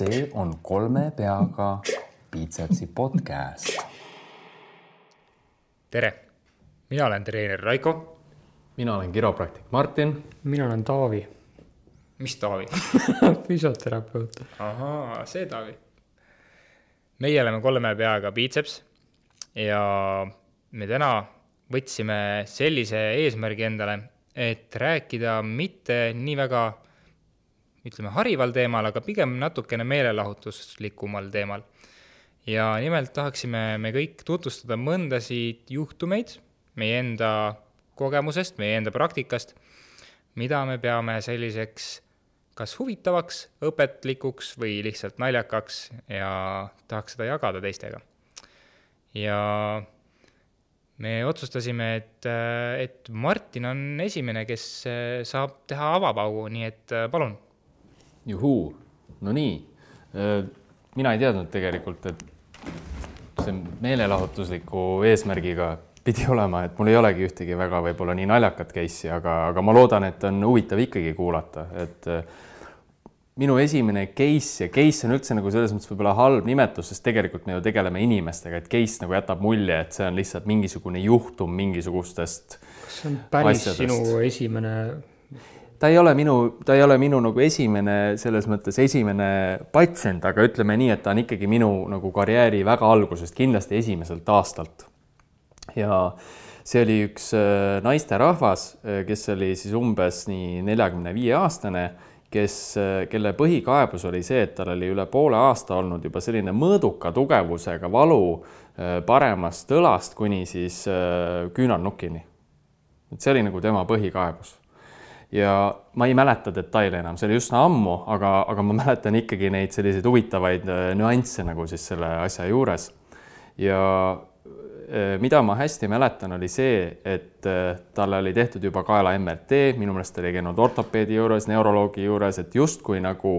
See on 3 peaga biitsepsi podcast. Tere, mina olen treener Raiko. Mina olen kiropraktik Martin. Mina olen Taavi. Mis Taavi? Füsioterapeut. Ahaa, see Taavi. Meie oleme 3 peaga biitseps ja me täna võtsime sellise eesmärgi endale, et rääkida mitte nii väga harival teemal, aga pigem natukene meelelahutuslikumal teemal. Ja nimelt tahaksime me kõik tutvustada mõndasid juhtumeid meie enda kogemusest, meie enda praktikast, mida me peame selliseks kas huvitavaks, õpetlikuks või lihtsalt naljakaks ja tahaks seda jagada teistega. Ja me otsustasime, et Martin on esimene, kes saab teha avapaugu, nii et palun. Juhuu, no nii. Mina ei teadnud tegelikult, et see meelelahutusliku eesmärgiga pidi olema, et mul ei olegi ühtegi väga võib-olla nii naljakat case'i, aga ma loodan, et on huvitav ikkagi kuulata. Et minu esimene case, ja case on üldse nagu selles mõttes võib-olla halb nimetus, sest tegelikult me ju tegeleme inimestega, et case nagu jätab mulje, et see on lihtsalt mingisugune juhtum mingisugustest asjadest. Kas see on päris sinu esimene... Ta ei ole minu nagu esimene, selles mõttes esimene patsient, aga ütleme nii, et ta on ikkagi minu nagu karjääri väga algusest, kindlasti esimeselt aastalt. Ja see oli üks naisterahvas, kes oli siis umbes nii 45-aastane, kelle põhikaebus oli see, et tal oli üle poole aasta olnud juba selline mõõduka tugevusega valu paremast õlast kuni siis küünarnukini. See oli nagu tema põhikaebus. Ja ma ei mäleta detaile enam, see oli just ammu, aga ma mäletan ikkagi neid selliseid huvitavaid nüansse nagu siis selle asja juures. Ja mida ma hästi mäletan oli see, et talle oli tehtud juba kaela MRT, minu meelest oli käinud ortopeedi juures, neuroloogi juures, et justkui nagu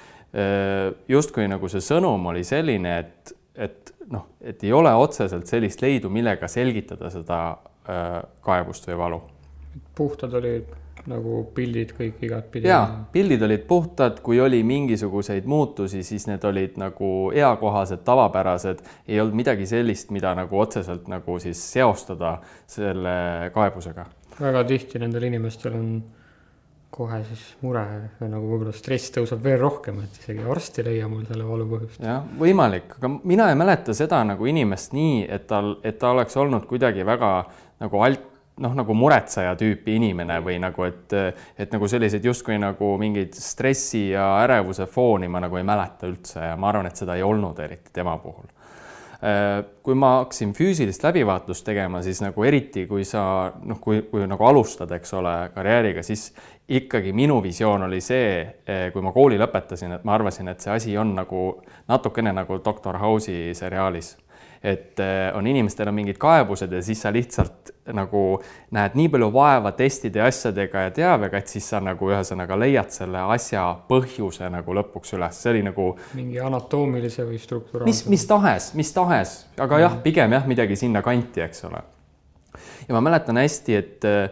see sõnum oli selline, et ei ole otseselt sellist leidu, millega selgitada seda kaebust või valu. Puhtad olid nagu pildid kõik igat pidi. Jaa, pildid olid puhtad, kui oli mingisuguseid muutusi, siis need olid nagu eakohased, tavapärased, ei olnud midagi sellist, mida nagu otseselt nagu siis seostada selle kaebusega. Väga tihti nendel inimestel on kohe siis mure või nagu võib-olla stress tõuseb veel rohkem, et isegi arst ei leia mul selle valu põhjust. Jah, võimalik, aga mina ei mäleta seda nagu inimest nii, et ta oleks olnud kuidagi väga nagu nagu muretseja tüüpi inimene või nagu, et nagu sellised justkui nagu mingid stressi ja ärevuse fooni ma nagu ei mäleta üldse ja ma arvan, et seda ei olnud eriti tema puhul. Kui ma hakkasin füüsilist läbivaatlust tegema, siis nagu eriti, kui sa kui nagu alustad, eks ole, karjääriga, siis ikkagi minu visioon oli see, kui ma kooli lõpetasin, et ma arvasin, et see asi on nagu natukene nagu Dr. House'i seriaalis. Et on inimestel on mingid kaebused ja siis sa lihtsalt nagu näed nii palju vaeva testide asjadega ja teavega, et siis sa nagu ühesõnaga leiad selle asja põhjuse nagu lõpuks üles. See oli nagu mingi anatoomilise või strukturaalse. Mis tahes, aga jah, pigem jah, midagi sinna kanti, eks ole. Ja ma mäletan hästi,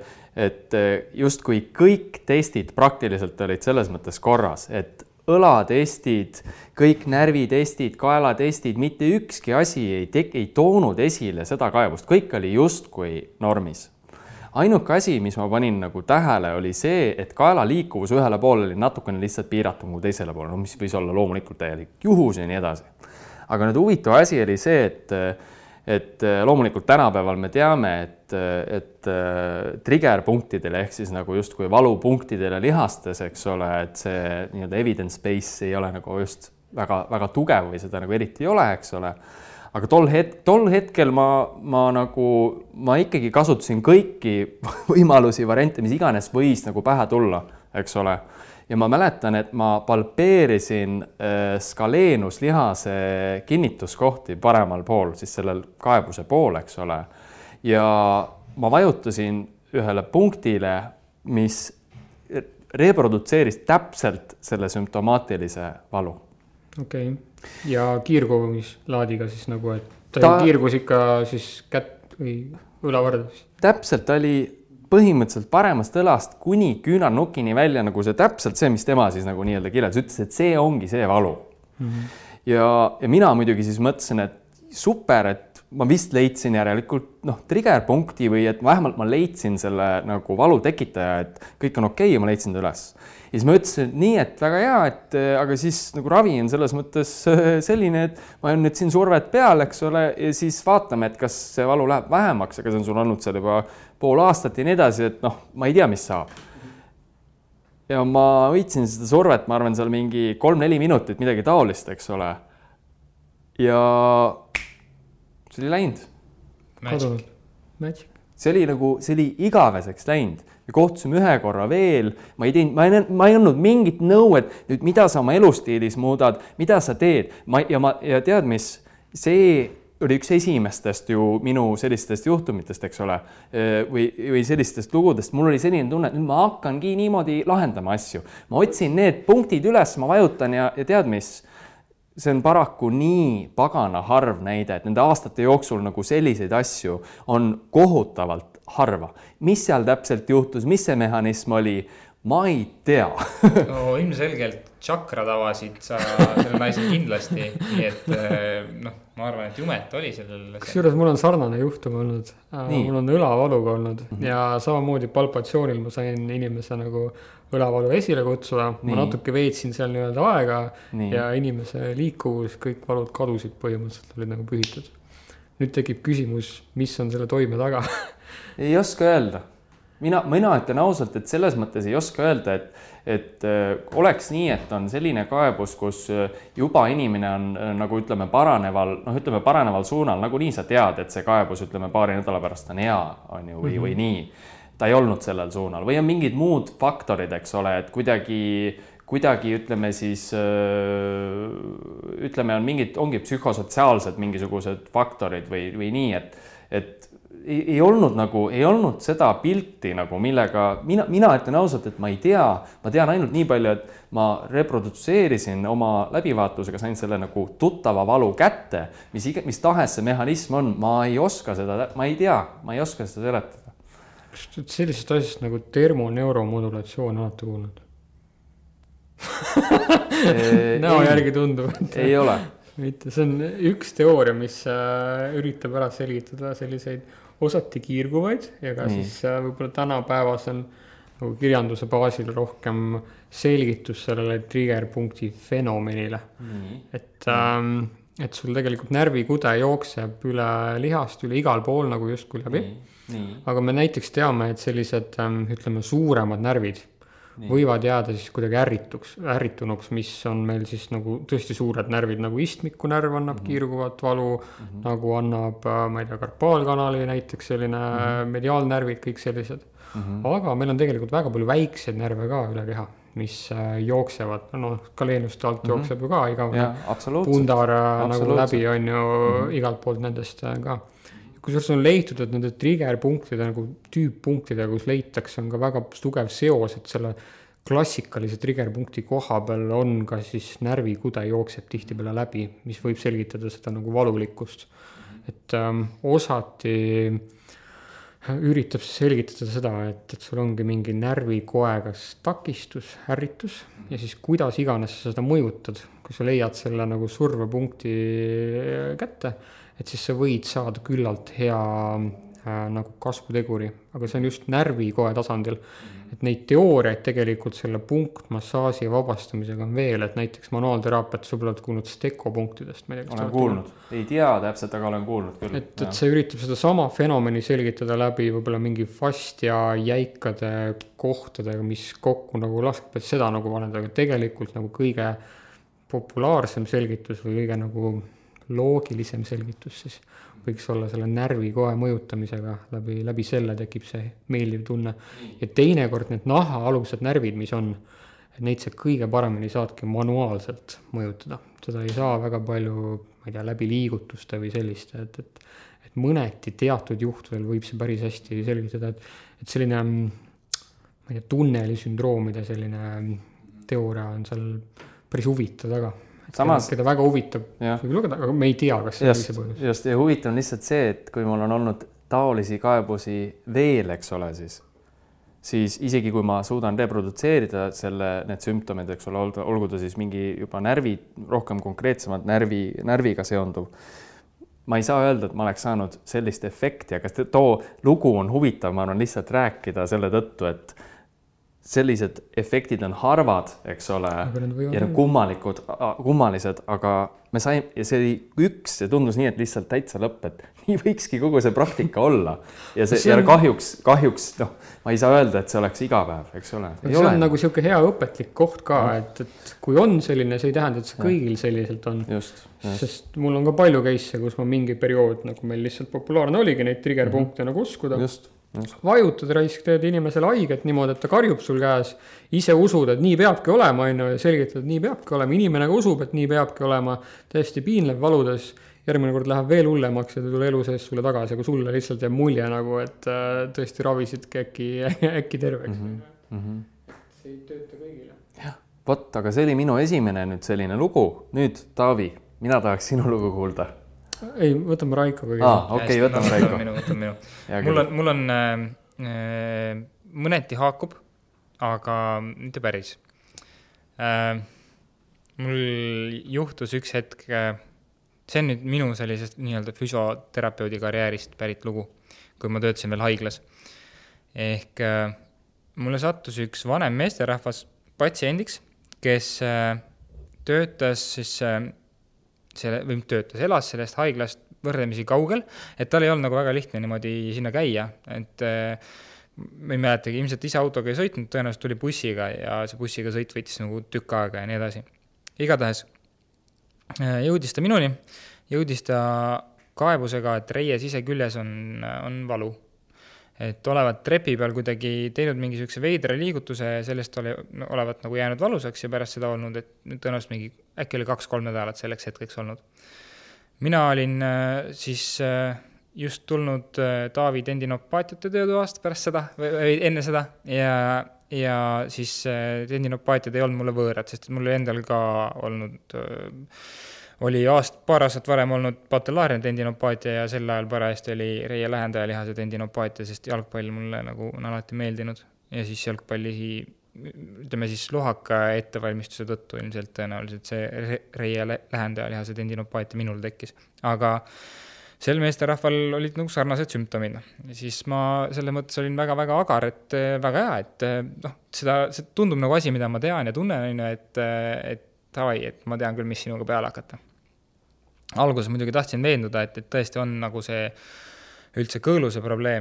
et justkui kõik testid praktiliselt olid selles mõttes korras, et õlatestid, kõik närvitestid, kaelatestid, mitte ükski asi ei toonud esile seda kaebust. Kõik oli justkui normis. Ainuke asi, mis ma panin nagu tähele, oli see, et kaela liikuvus ühele poole oli natukene lihtsalt piiratum kui teisele poole, mis võis olla loomulikult täielik juhus ja nii edasi. Aga nüüd huvitav asi oli see, et loomulikult tänapäeval me teame, et trigger-punktidele ehk siis nagu justkui valupunktidele lihastes, eks ole, et see nii-öelda evidence base ei ole nagu just väga, väga tugev või seda nagu eriti ei ole, eks ole. Aga tol hetkel ma ikkagi kasutasin kõiki võimalusi, variante, mis iganes võis nagu pähe tulla, eks ole. Ja ma mäletan, et ma palpeerisin skaleenuslihase kinnituskohti paremal pool, siis sellel kaebuse pool, eks ole. Ja ma vajutasin ühele punktile, mis reprodutseeris täpselt selle sümptomaatilise valu. Okei. Ja kiirgumislaadiga siis nagu, et ta kiirgus ikka siis kätt või õlavardus? Täpselt oli põhimõtteliselt paremast õlast kuni küünarnukini välja nagu see täpselt see, mis tema siis nagu nii-öelda kirjeldas, ütles, et see ongi see valu. ja mina muidugi siis mõtlesin, et super, et ma vist leidsin järelikult triggerpunkti või et vähemalt ma leidsin selle nagu valu tekitaja, et kõik on okei ja ma leidsin ta üles. Ja siis ma ütlesin nii, et väga hea, et aga siis nagu ravi on selles mõttes selline, et ma olen nüüd siin survet peal, eks ole, ja siis vaatame, et kas see valu läheb vähemaks, aga see on sul olnud seal juba pool aastat ja nii edasi, et ma ei tea, mis saab. Ja ma võitsin seda survet, ma arvan, seal mingi 3-4 minutit midagi taolist, eks ole. Ja see oli läinud. Magic. See oli igaveseks läinud. Ja kohtusime ühe korra veel. Ma ei andnud mingit nõu, et nüüd mida sa oma elustiilis muudad, mida sa teed. Ja tead mis, see oli üks esimestest ju minu sellistest juhtumitest, eks ole, või sellistest lugudest. Mul oli selline tunne, et nüüd ma hakkangi niimoodi lahendama asju. Ma otsin need punktid üles, ma vajutan ja tead mis, see on paraku nii pagana harv näide, et nende aastate jooksul nagu selliseid asju on kohutavalt harva. Mis seal täpselt juhtus, mis see mehhanism oli, ma ei tea. No ilmselgelt tšakrad avasid sa selle naisel kindlasti, nii et ma arvan, et jumet oli sellel. Kusjuures mul on sarnane juhtum olnud. Mul on õlavaluga olnud ja samamoodi palpatsioonil ma sain inimese nagu õlavalu esile kutsuda. Ma natuke veetsin seal nii-öelda aega ja inimese liikuvus, kõik valud kadusid põhimõtteliselt, olid nagu pühitud. Nüüd tekib küsimus, mis on selle toime taga? Ei oska öelda. Mina ütlen ausalt, et selles mõttes ei oska öelda, et oleks nii, et on selline kaebus, kus juba inimene on nagu paraneval suunal, nagu nii sa tead, et see kaebus paari nädala pärast on hea, on ju, või nii. Ta ei olnud sellel suunal või on mingid muud faktorid, eks ole, et kuidagi ütleme siis, ongi psühhosotsiaalsed mingisugused faktorid või nii, et ei olnud seda pilti nagu, millega mina ütlen ausalt, et ma ei tea, ma tean ainult nii palju, et ma reprodutseerisin oma läbivaatusega, sain selle nagu tuttava valu kätte, mis tahes see mehhanism on, ma ei oska seda, ma ei tea, ma ei oska seda seletada. Kas sellisest asjast nagu termoneuromodulatsioon olete kuulnud? Näo järgi tundub. Ei ole. Mitte, see on üks teooria, mis üritab ära selgitada selliseid osati kiirguvaid ja ka siis võib-olla tänapäevas on nagu kirjanduse baasil rohkem selgitus sellele triggerpunkti fenomenile. Et sul tegelikult närvikude jookseb üle lihast, üle igal pool nagu justkui läbi. Aga me näiteks teame, et sellised, ütleme, suuremad närvid võivad jääda siis kuidagi ärritunuks, mis on meil siis nagu tõesti suured närvid, nagu istmiku närv annab kiirguvat valu, nagu annab, ma ei tea, karpaalkanali näiteks selline mediaalnärvid, kõik sellised. Aga meil on tegelikult väga palju väikseid närve ka üle keha, mis jooksevad, kaleenuste alt jookseb ju ka igavene pundar nagu läbi on ju igalt poolt nendest ka. Kusjuures on leitud, et nende triggerpunktide nagu tüüppunktide, kus leitakse, on ka väga tugev seos, et selle klassikalise triggerpunkti koha peal on ka siis närvikude jookseb tihtipeale läbi, mis võib selgitada seda nagu valulikkust. Et osati üritab selgitada seda, et sul ongi mingi närvikoe kas takistus, ärritus ja siis kuidas iganes sa seda mõjutad, kui sa leiad selle nagu survepunkti kätte, et siis sa võid saada küllalt hea nagu kasvuteguri, aga see on just närvikoe tasandil. Et neid teooriaid tegelikult selle punktmassaaži vabastamisega on veel, et näiteks manuaalteraapiat sa oled kuulnud stekopunktidest. Olen kuulnud, ei tea täpselt, aga olen kuulnud küll. Et see üritab seda sama fenomeni selgitada läbi võib-olla mingi fastia jäikade kohtadega, mis kokku nagu laskab, et seda nagu vaneda, aga tegelikult nagu kõige populaarsem selgitus või kõige nagu loogilisem selgitus siis võiks olla selle närvikoe mõjutamisega, läbi selle tekib see meeldiv tunne. Ja teinekord need nahaalused närvid, mis on, et neid sa kõige paremini saadki manuaalselt mõjutada. Seda ei saa väga palju, ma ei tea, läbi liigutuste või selliste, et mõneti teatud juhtudel võib see päris hästi selgitada, et selline, ma ei tea, tunnelisündroomide selline teooria on seal päris huvitav taga. Samas, keda väga huvitab võib lugeda, aga me ei tea, kas see oli see põhjus. Just, ja huvitav on lihtsalt see, et kui mul on olnud taolisi kaebusi veel, eks ole siis, siis isegi kui ma suudan reprodutseerida need sümptomid, eks ole, olgu ta siis mingi juba rohkem konkreetsemalt närviga seonduv, ma ei saa öelda, et ma oleks saanud sellist efekti, aga too lugu on huvitav, ma arvan, lihtsalt rääkida selle tõttu, et sellised efektid on harvad, eks ole, ja kummalised, aga me saime, ja see oli see tundus nii, et lihtsalt täitsa lõpp, et nii võikski kogu see praktika olla. Ja kahjuks, ma ei saa öelda, et see oleks iga päev, eks ole. See on nagu siuke hea õpetlik koht ka, et kui on selline, see ei tähenda, et see kõigil selliselt on. Just. Sest mul on ka palju case'e, kus ma mingi periood, nagu meil lihtsalt populaarne oligi neid triggerpunkte nagu uskuda. Just. Vajutad raisk, teed inimesele haiget niimoodi, et ta karjub sul käes, ise usud, et nii peabki olema, ja selgitad, et nii peabki olema, inimene ka usub, et nii peabki olema, täiesti piinlev valudes, järgmine kord läheb veel hullemaks ja ta tule elu sees sulle tagasi, aga sulle lihtsalt jääb mulje nagu, et tõesti ravisidki äkki terveks. See ei tööta kõigile. Jah, aga see oli minu esimene nüüd selline lugu. Nüüd, Taavi, mina tahaks sinu lugu kuulda. Ei, võtame Raiko kõige. Okei, võtame Raiko. Minu. Mul on mõneti haakub, aga mitte päris. Mul juhtus üks hetk, see on nüüd minu sellisest nii-öelda füsioterapeudi karjäärist pärit lugu, kui ma töötasin veel haiglas. Ehk mulle sattus üks vanem meesterahvas patsiendiks, kes töötas siis elas sellest haiglast võrdlemisi kaugel, et tal ei olnud nagu väga lihtne niimoodi sinna käia, et ma ei mäletagi, ilmselt ise autoga ei sõitnud, tõenäoliselt tuli bussiga ja see bussiga sõit võttis nagu tükk aega ja nii edasi. Igatahes jõudis ta minuni, jõudis ta kaebusega, et reie siseküljes on valu. Et olevat trepi peal kuidagi teinud mingi sükse veidra liigutuse, sellest olevat nagu jäänud valusaks ja pärast seda olnud, et tõenäoliselt mingi äkki oli 2-3 nädalat selleks hetkeks olnud. Mina olin siis just tulnud Taavi tendinopaatiate töötoast pärast seda, või enne seda, ja siis tendinopaatiad ei olnud mulle võõrad, sest mul endal ka oli paar aastat varem olnud patellaarne tendinopaatia ja sel ajal parajasti oli reie lähendajalihase tendinopaatia, sest jalgpall mulle nagu on alati meeldinud ja siis jalgpalli, ütleme siis lohaka ettevalmistuse tõttu ilmselt tõenäoliselt see reie lähendajalihase tendinopaatia minul tekkis. Aga sel meesterahval olid nagu sarnased sümptomid. Siis ma selle mõttes olin väga-väga agar, et väga hea, et see tundub nagu asi, mida ma tean ja tunnen, et ma tean küll, mis sinuga peale hakata. Alguses muidugi tahtsin veenduda, et tõesti on nagu see üldse kõõluse probleem,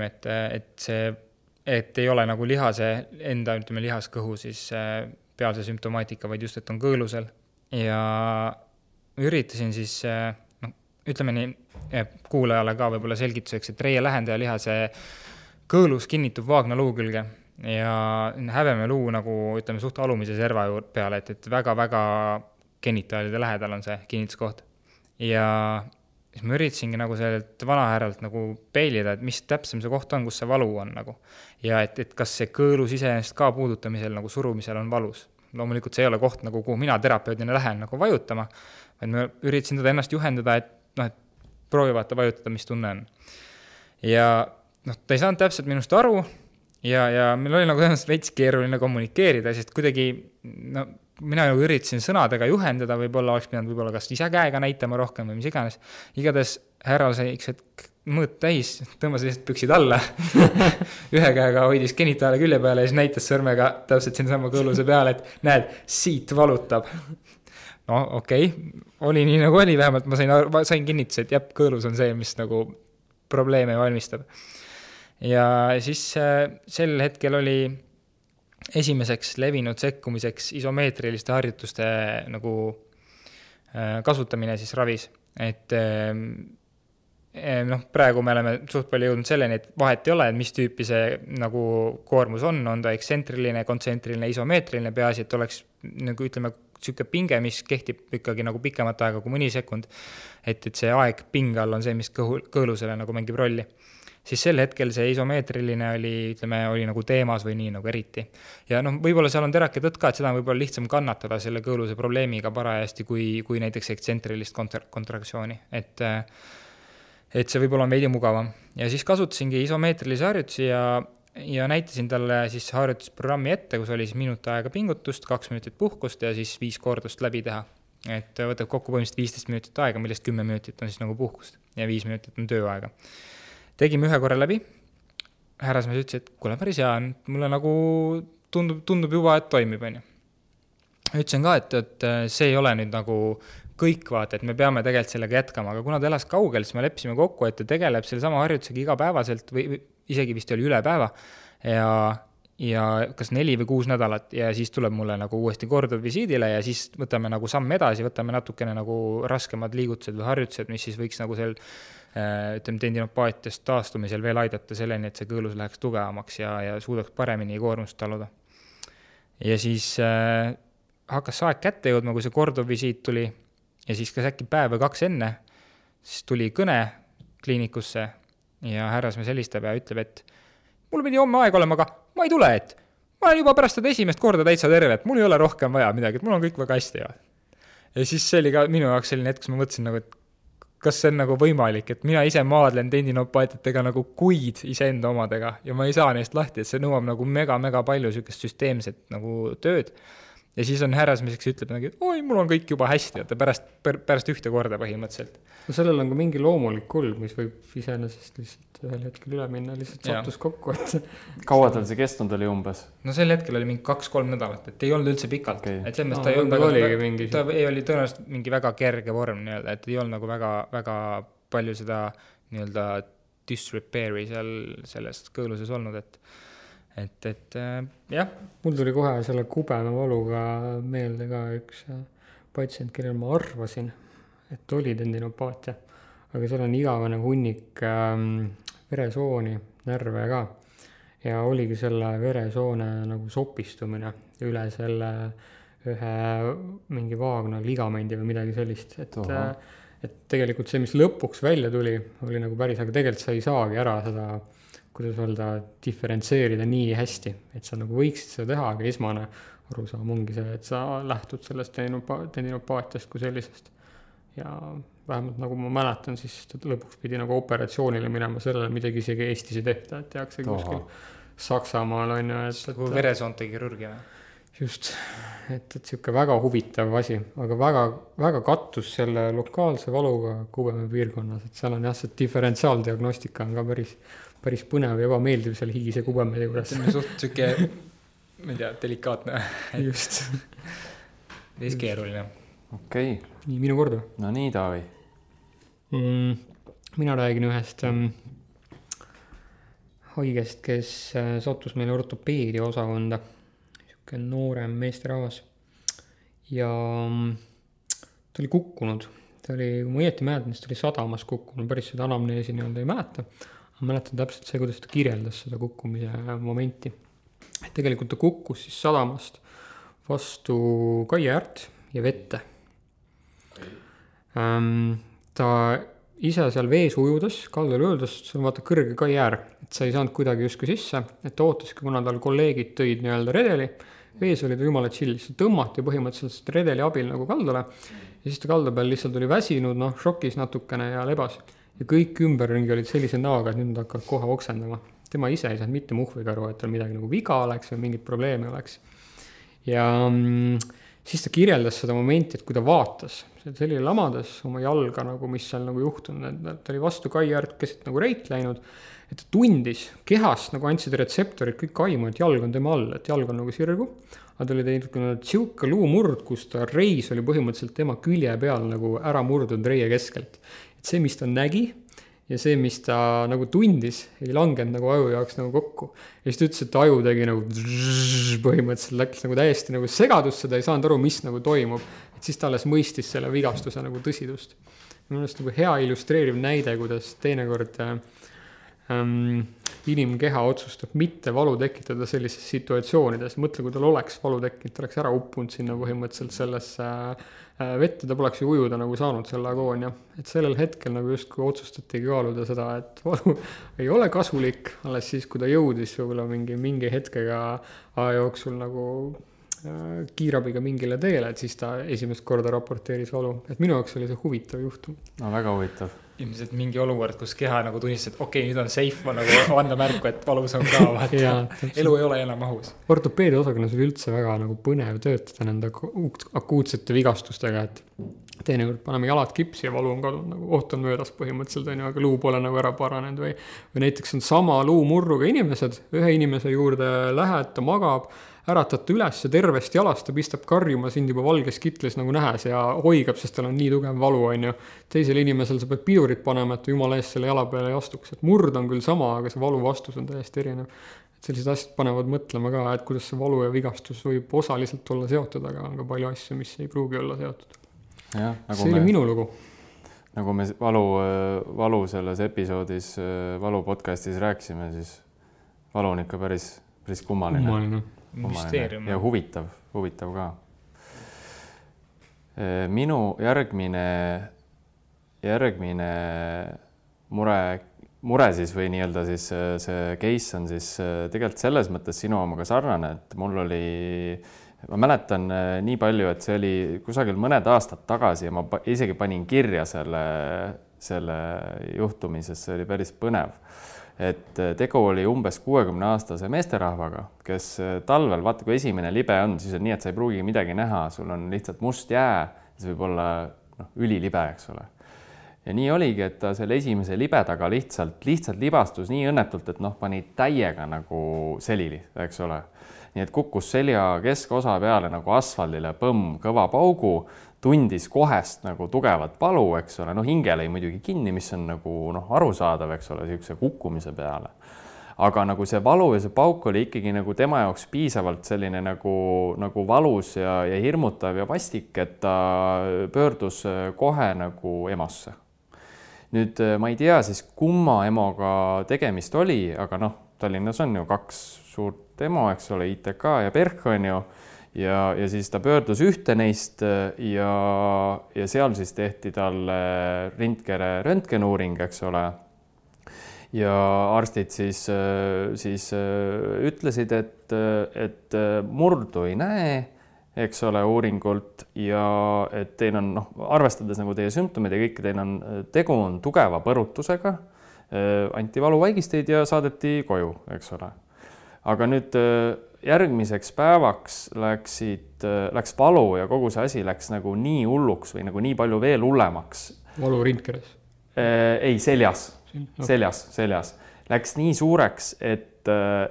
et ei ole nagu lihase enda, ütleme lihaskõhu siis pealse sümptomaatika, vaid just, et on kõõlusel. Ja üritasin siis, ütleme nii, kuulajale ka võib-olla selgituseks, et reie lähendaja lihase kõõlus kinnitub vaagna luu külge ja häveme luu nagu, ütleme, suht alumise serva peale, et väga-väga genitaalide lähedal on see kinnituskoht. Ja siis ma üritasingi nagu sellelt vanahärralt nagu peilida, et mis täpsem see koht on, kus see valu on nagu. Ja et kas see kõõlus iseenesest ka puudutamisel nagu surumisel on valus. Loomulikult see ei ole koht, nagu, kuhu mina terapeudina lähen nagu vajutama, vaid ma üritasin teda ennast juhendada, et proovi vaata vajutada, mis tunne on. Ja ta ei saanud täpselt minust aru ja meil oli nagu veits keeruline kommunikeerida, sest kuidagi mina nagu üritasin sõnadega juhendada, võib-olla oleks pidanud võib-olla kas ise käega näitama rohkem või mis iganes. Igatahes härral sai üks hetk mõõt täis, tõmbas lihtsalt püksid alla. Ühe käega hoidis genitaale külje peale ja siis näitas sõrmega täpselt siin sama kõõluse peale, et näed, siit valutab. No okei, oli nii nagu oli, vähemalt ma sain kinnituse, et jah, kõõlus on see, mis nagu probleeme valmistab. Ja siis sel hetkel oli esimeseks levinud sekkumiseks isomeetriliste harjutuste nagu kasutamine siis ravis. Et praegu me oleme suht palju jõudnud selleni, et vahet ei ole, et mis tüüpi see nagu koormus on ta ekstsentriline, kontsentriline, isomeetriline, peaasi, et oleks nagu ütleme siuke pinge, mis kehtib ikkagi nagu pikemat aega kui mõni sekund, et see aeg pingal on see, mis kõõlusele nagu mängib rolli. Siis sel hetkel see isomeetriline oli nagu teemas või nii nagu eriti. Ja võib-olla seal on terake tõtt ka, et seda on võib-olla lihtsam kannatada selle kõõluse probleemiga parajasti kui näiteks ektsentrilist kontraktsiooni. Et see võib-olla on veidi mugavam. Ja siis kasutasingi isomeetrilisi harjutusi ja ja näitasin talle siis harjutusprogrammi ette, kus oli siis minut aega pingutust, 2 minutit puhkust ja siis 5 kordust läbi teha. Et võtab kokku põhimõtteliselt 15 minutit aega, millest 10 minutit on siis nagu puhkust ja 5 minutit on tööaega. Tegime 1 korra läbi. Härrasmees ütles, et kuule, päris hea, mulle nagu tundub juba, et toimib. Ütlesin ka, et see ei ole nüüd nagu kõik vaata, et me peame tegelikult sellega jätkama, aga kuna ta elas kaugel, siis me leppisime kokku, et ta tegeleb selle sama harjutusega igapäevaselt või isegi vist oli üle päeva ja kas 4 või 6 nädalat ja siis tuleb mulle nagu uuesti korduv visiidile ja siis võtame nagu samm edasi, võtame natukene nagu raskemad liigutused või harjutused, mis siis võiks nagu tendinopaatiast taastumisel veel aidata selleni, et see kõõlus läheks tugevamaks ja suudaks paremini koormust taluda. Ja siis hakkas aeg kätte jõudma, kui see korduv visiit tuli ja siis kas äkki päev või 2 enne, siis tuli kõne kliinikusse ja härrasmees helistab ja ütleb, et mul pidi homme aeg olema, aga ma ei tule, et ma olen juba pärast seda esimest korda täitsa terve, et mul ei ole rohkem vaja midagi, et mul on kõik väga hästi. Ja siis see oli ka minu jaoks selline hetk, kus ma mõtlesin nagu, et kas see on nagu võimalik, et mina ise maadlen tendinopaatiatega nagu kuid iseenda omadega ja ma ei saa neist lahti, et see nõuab nagu mega palju sükest süsteemset nagu tööd. Ja siis on härrasmiseks ütleb, et oi, mul on kõik juba hästi, et pärast 1 korda põhimõtteliselt. No sellel on ka mingi loomulik kulg, mis võib iseenesest lihtsalt ühel hetkel üle minna, lihtsalt sattus kokku. Et kaua tal see kestnud oli umbes? No sel hetkel oli mingi 2-3 nädalat, et ei olnud üldse pikalt. Okay. Et selles ta ei oli tõenäoliselt mingi väga kerge vorm, et ei olnud nagu väga palju seda nii-öelda disrepairi seal sellest kõõluses olnud, et jah. Mul tuli kohe selle kubeme valuga meelde ka üks patsient, kellel ma arvasin, et oli tendinopaatia, aga seal on igavene hunnik veresooni, närve ka ja oligi selle veresoone nagu sopistumine üle selle ühe mingi vaagna ligamendi või midagi sellist, et tegelikult see, mis lõpuks välja tuli, oli nagu päris, aga tegelikult sa ei saagi ära seda kuidas öelda, diferentseerida nii hästi, et sa nagu võiksid seda teha, aga esmane arusaam ongi see, et sa lähtud sellest tendinopaatiast kui sellisest. Ja vähemalt nagu ma mäletan, siis lõpuks pidi nagu operatsioonile minema sellele, midagi isegi Eestis ei tehta, et tehakse kuskil Saksamaal on ju. Nagu veresoonte kirurgia. Just, et siuke väga huvitav asi, aga väga kattus selle lokaalse valuga Kubeme piirkonnas, et seal on jah, see diferentsiaaldiagnostika on ka päris põnev ja ebameeldiv seal higise kubemedi juures. See on suht süke, ma ei tea, delikaatne. Just. Vees keeruline. Okei. Nii, minu korda. No nii, Taavi. Mina räägin ühest haigest, kes sattus meile ortopeedia osakonda. Siuke noorem meesterahvas. Ja ta oli kukkunud. Ta oli, kui ma õieti mäletan, siis ta oli sadamas kukkunud. Päris seda anamneesi nii-öelda ei mäleta. Ma mäletan täpselt see, kuidas ta kirjeldas seda kukkumise momenti. Et tegelikult ta kukkus siis sadamast vastu kaiäärt ja vette. Ta ise seal vees ujudes, kaldal ujudes, see on vaata kõrge kaiäär, et sa ei saanud kuidagi justkui sisse, et ootaski, kuna tal kolleegid tõid nii-öelda redeli, vees oli ta jumala chill, see tõmmati põhimõtteliselt redeli abil nagu kaldale ja siis ta kalda peal lihtsalt oli väsinud, šokis natukene ja lebas. Ja kõik ümberringi olid sellise näoga, et nüüd nad hakkavad kohe oksendama. Tema ise ei saanud mitte muhviga aru, et tal midagi nagu viga oleks või mingid probleeme oleks. Ja siis ta kirjeldas seda momenti, et kui ta vaatas, see oli lamades oma jalga, nagu, mis seal nagu juhtunud, et ta oli vastu kaiäärt keset nagu reit läinud, et ta tundis kehast, nagu andsid retseptorid kõik aimu, et jalg on tema all, et jalg on nagu sirgu, aga ta oli teinud siuke luumurd, kus ta reis oli põhimõtteliselt tema külje peal nagu ära murdunud reie keskelt. Et see, mis ta nägi ja see, mis ta nagu tundis, ei langenud nagu aju jaoks nagu kokku. Ja siis ta ütles, et aju tegi nagu põhimõtteliselt läks nagu täiesti nagu segadus, seda ei saanud aru, mis nagu toimub. Et siis ta alles mõistis selle vigastuse nagu tõsidust. Minu arust nagu hea illustreeriv näide, kuidas teinekord inimkeha otsustab mitte valu tekitada sellises situatsioonides. Mõtle, kui tal oleks valu tekkinud, ta oleks ära uppunud sinna põhimõtteliselt sellesse vette, ta poleks ju ujuda nagu saanud selle agoonia. Et sellel hetkel nagu justkui otsustatigi kaaluda seda, et valu ei ole kasulik, alles siis, kui ta jõudis võib-olla mingi hetkega aja jooksul nagu kiirabiga mingile teele, et siis ta esimest korda raporteeris valu. Et minu jaoks oli see huvitav juhtum. No väga huvitav. Ilmselt mingi olukord, kus keha nagu tunnistas, et okei, nüüd on safe nagu anda märku, et valus on ka, vaata. Elu ei ole enam mahus. Ortopeedia osakonnas oli üldse väga nagu põnev töötada nende akuutsete vigastustega, et teinekord paneme jalad kipsi ja valu on kadunud, nagu oht on möödas põhimõtteliselt, aga luu pole nagu ära paranenud või näiteks on sama luumurruga inimesed, ühe inimese juurde lähed, ta magab, äratate üles ja tervest jalast ta pistab karjuma sind juba valges kitlis nagu nähes ja hoigab, sest tal on nii tugev valu, on ju. Teisel inimesel sa pead pidurit panema, et jumala eest selle jala peale ei astuks. Et murd on küll sama, aga see valu vastus on täiesti erinev. Et sellised asjad panevad mõtlema ka, et kuidas see valu ja vigastus võib osaliselt olla seotud, aga on ka palju asju, mis ei pruugi olla seotud. Ja, nagu see oli minu lugu. Nagu me valu selles episoodis, valu podcastis rääkisime, siis valu on ikka päris kummaline. Müsteerium. Ja huvitav ka. Minu järgmine mure siis või nii-öelda siis see case on siis tegelikult selles mõttes sinu omaga sarnane, et mul oli, ma mäletan nii palju, et see oli kusagil mõned aastad tagasi ja ma isegi panin kirja selle juhtumi, sest see oli päris põnev. Et tegu oli umbes 60-aastase meesterahvaga, kes talvel, vaata kui esimene libe on, siis on nii, et sa ei pruugi midagi näha, sul on lihtsalt must jää, see võib olla ülilibe, eks ole. Ja nii oligi, et ta selle esimese libe taga lihtsalt libastus nii õnnetult, et pani täiega nagu selili, eks ole. Nii et kukkus selja keskosa peale nagu asfaldile kõva paugu, tundis kohest nagu tugevat valu, eks ole, hinge lõi muidugi kinni, mis on nagu arusaadav, eks ole, siukse kukkumise peale. Aga nagu see valu ja see pauk oli ikkagi nagu tema jaoks piisavalt selline nagu valus ja hirmutav ja vastik, et ta pöördus kohe nagu EMO-sse. Nüüd ma ei tea siis, kumma EMO-ga tegemist oli, aga Tallinnas on ju 2 suurt EMO, eks ole, ITK ja PERH on ju. Ja siis ta pöördus ühte neist ja seal siis tehti talle rindkere röntgenuuring, eks ole. Ja arstid siis ütlesid, et murdu ei näe, eks ole, uuringult ja et teil on, arvestades nagu teie sümptomid ja kõik, tegu on tugeva põrutusega, antivaluvaigisteid ja saadeti koju, eks ole. Aga nüüd järgmiseks päevaks läks valu ja kogu see asi läks nagu nii hulluks või nagu nii palju veel hullemaks. Valu rindkeres? Ei, seljas. Läks nii suureks, et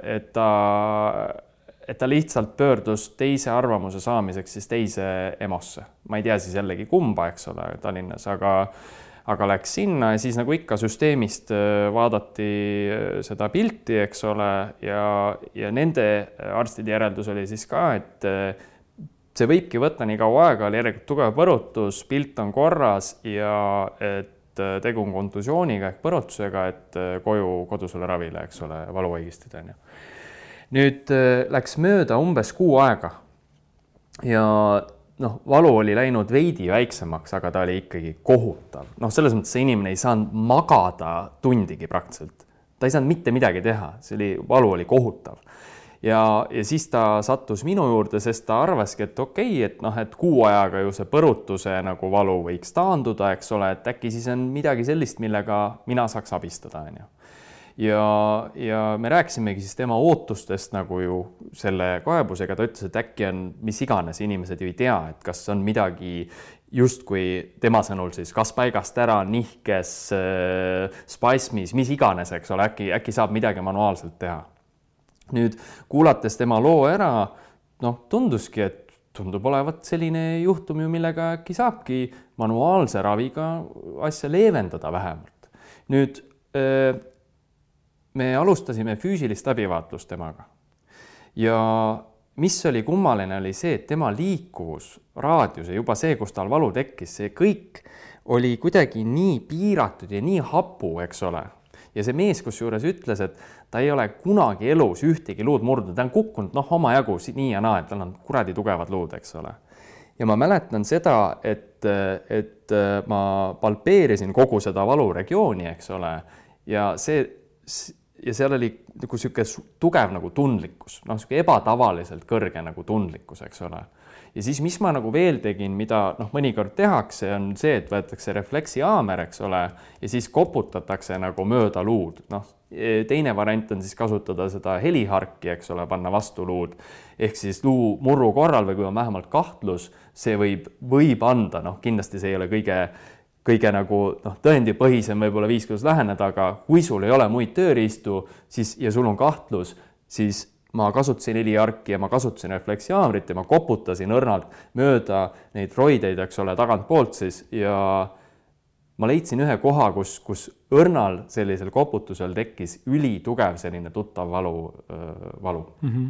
ta lihtsalt pöördus teise arvamuse saamiseks siis teise EMO-sse. Ma ei tea siis jällegi kumba, eks ole, Tallinnas, aga läks sinna ja siis nagu ikka süsteemist vaadati seda pilti, eks ole, ja nende arstide järeldus oli siis ka, et see võibki võtta nii kaua aega, oli järelikult tugev põrutus, pilt on korras ja et tegu on kontusiooniga ehk põrutusega, et kodusele ravile, eks ole, valuvaigistid on ju. Nüüd läks mööda umbes 6 aega ja valu oli läinud veidi väiksemaks, aga ta oli ikkagi kohutav. Selles mõttes see inimene ei saanud magada tundigi praktiliselt. Ta ei saanud mitte midagi teha, valu oli kohutav. Ja siis ta sattus minu juurde, sest ta arvaski, et okei, et 6 ajaga ju see põrutuse nagu valu võiks taanduda, eks ole, et äkki siis on midagi sellist, millega mina saaks abistada, on ju. Ja me rääkisimegi siis tema ootustest nagu ju selle kaebusega, ta ütles, et äkki on mis iganes, inimesed ju ei tea, et kas on midagi justkui tema sõnul siis kas paigast ära, nihkes, spasmis, mis iganes, eks ole, äkki saab midagi manuaalselt teha. Nüüd kuulates tema loo ära, tunduski, et tundub olevat selline juhtum ju, millega äkki saabki manuaalse raviga asja leevendada vähemalt. Nüüd me alustasime füüsilist abivaatlust temaga ja mis oli kummaline, oli see, et tema liikuvus raadius ja juba see, kus tal valu tekkis, see kõik oli kuidagi nii piiratud ja nii hapu, eks ole. Ja see mees, kus juures ütles, et ta ei ole kunagi elus ühtegi luud murdunud, ta on kukkunud oma jagu nii ja naa, et tal on kuradi tugevad luud, eks ole. Ja ma mäletan seda, et ma palpeerisin kogu seda valuregiooni, eks ole, ja ja seal oli nagu sihuke tugev nagu tundlikkus, noh, sihuke ebatavaliselt kõrge nagu tundlikkus, eks ole. Ja siis, mis ma nagu veel tegin, mida noh, mõnikord tehakse, on see, et võetakse refleksihaamer, eks ole, ja siis koputatakse nagu mööda luud. Noh, teine variant on siis kasutada seda heliharki, eks ole, panna vastu luud. Ehk siis luu murru korral või kui on vähemalt kahtlus, see võib anda, noh, kindlasti see ei ole kõige nagu tõendipõhisem võib-olla viis, kuidas läheneda, aga kui sul ei ole muid tööriistu siis, ja sul on kahtlus, siis ma kasutasin heliharki ja ma kasutasin refleksihaamrit ja ma koputasin õrnalt mööda neid roideid, eks ole, tagantpoolt siis ja ma leidsin ühe koha, kus õrnal sellisel koputusel tekkis ülitugev selline tuttav valu. Mm-hmm.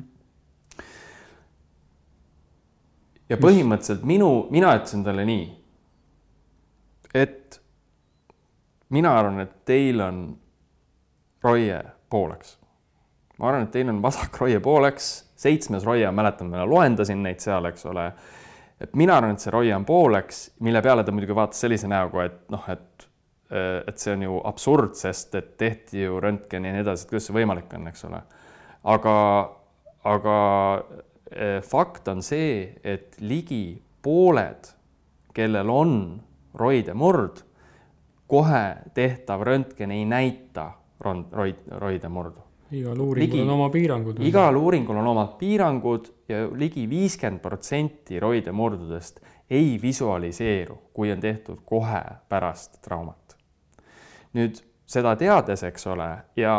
Ja põhimõtteliselt mina ütlesin talle nii, et mina arvan, et teil on roie pooleks. Ma arvan, et teil on vasak roie pooleks, 7. roie, mäletan, ma loendasin neid seal, eks ole. Et mina arvan, et see roie on pooleks, mille peale ta muidugi vaatas sellise näoga, et see on ju absurd, sest et tehti ju röntgeni ja nii edasi, et kuidas see võimalik on, eks ole. Aga fakt on see, et ligi pooled, kellel on roide murd, kohe tehtav röntgen ei näita roide murdu. Igal uuringul on oma piirangud. Igal uuringul on omad piirangud ja ligi 50% roide murdudest ei visualiseeru, kui on tehtud kohe pärast traumat. Nüüd seda teades, eks ole, ja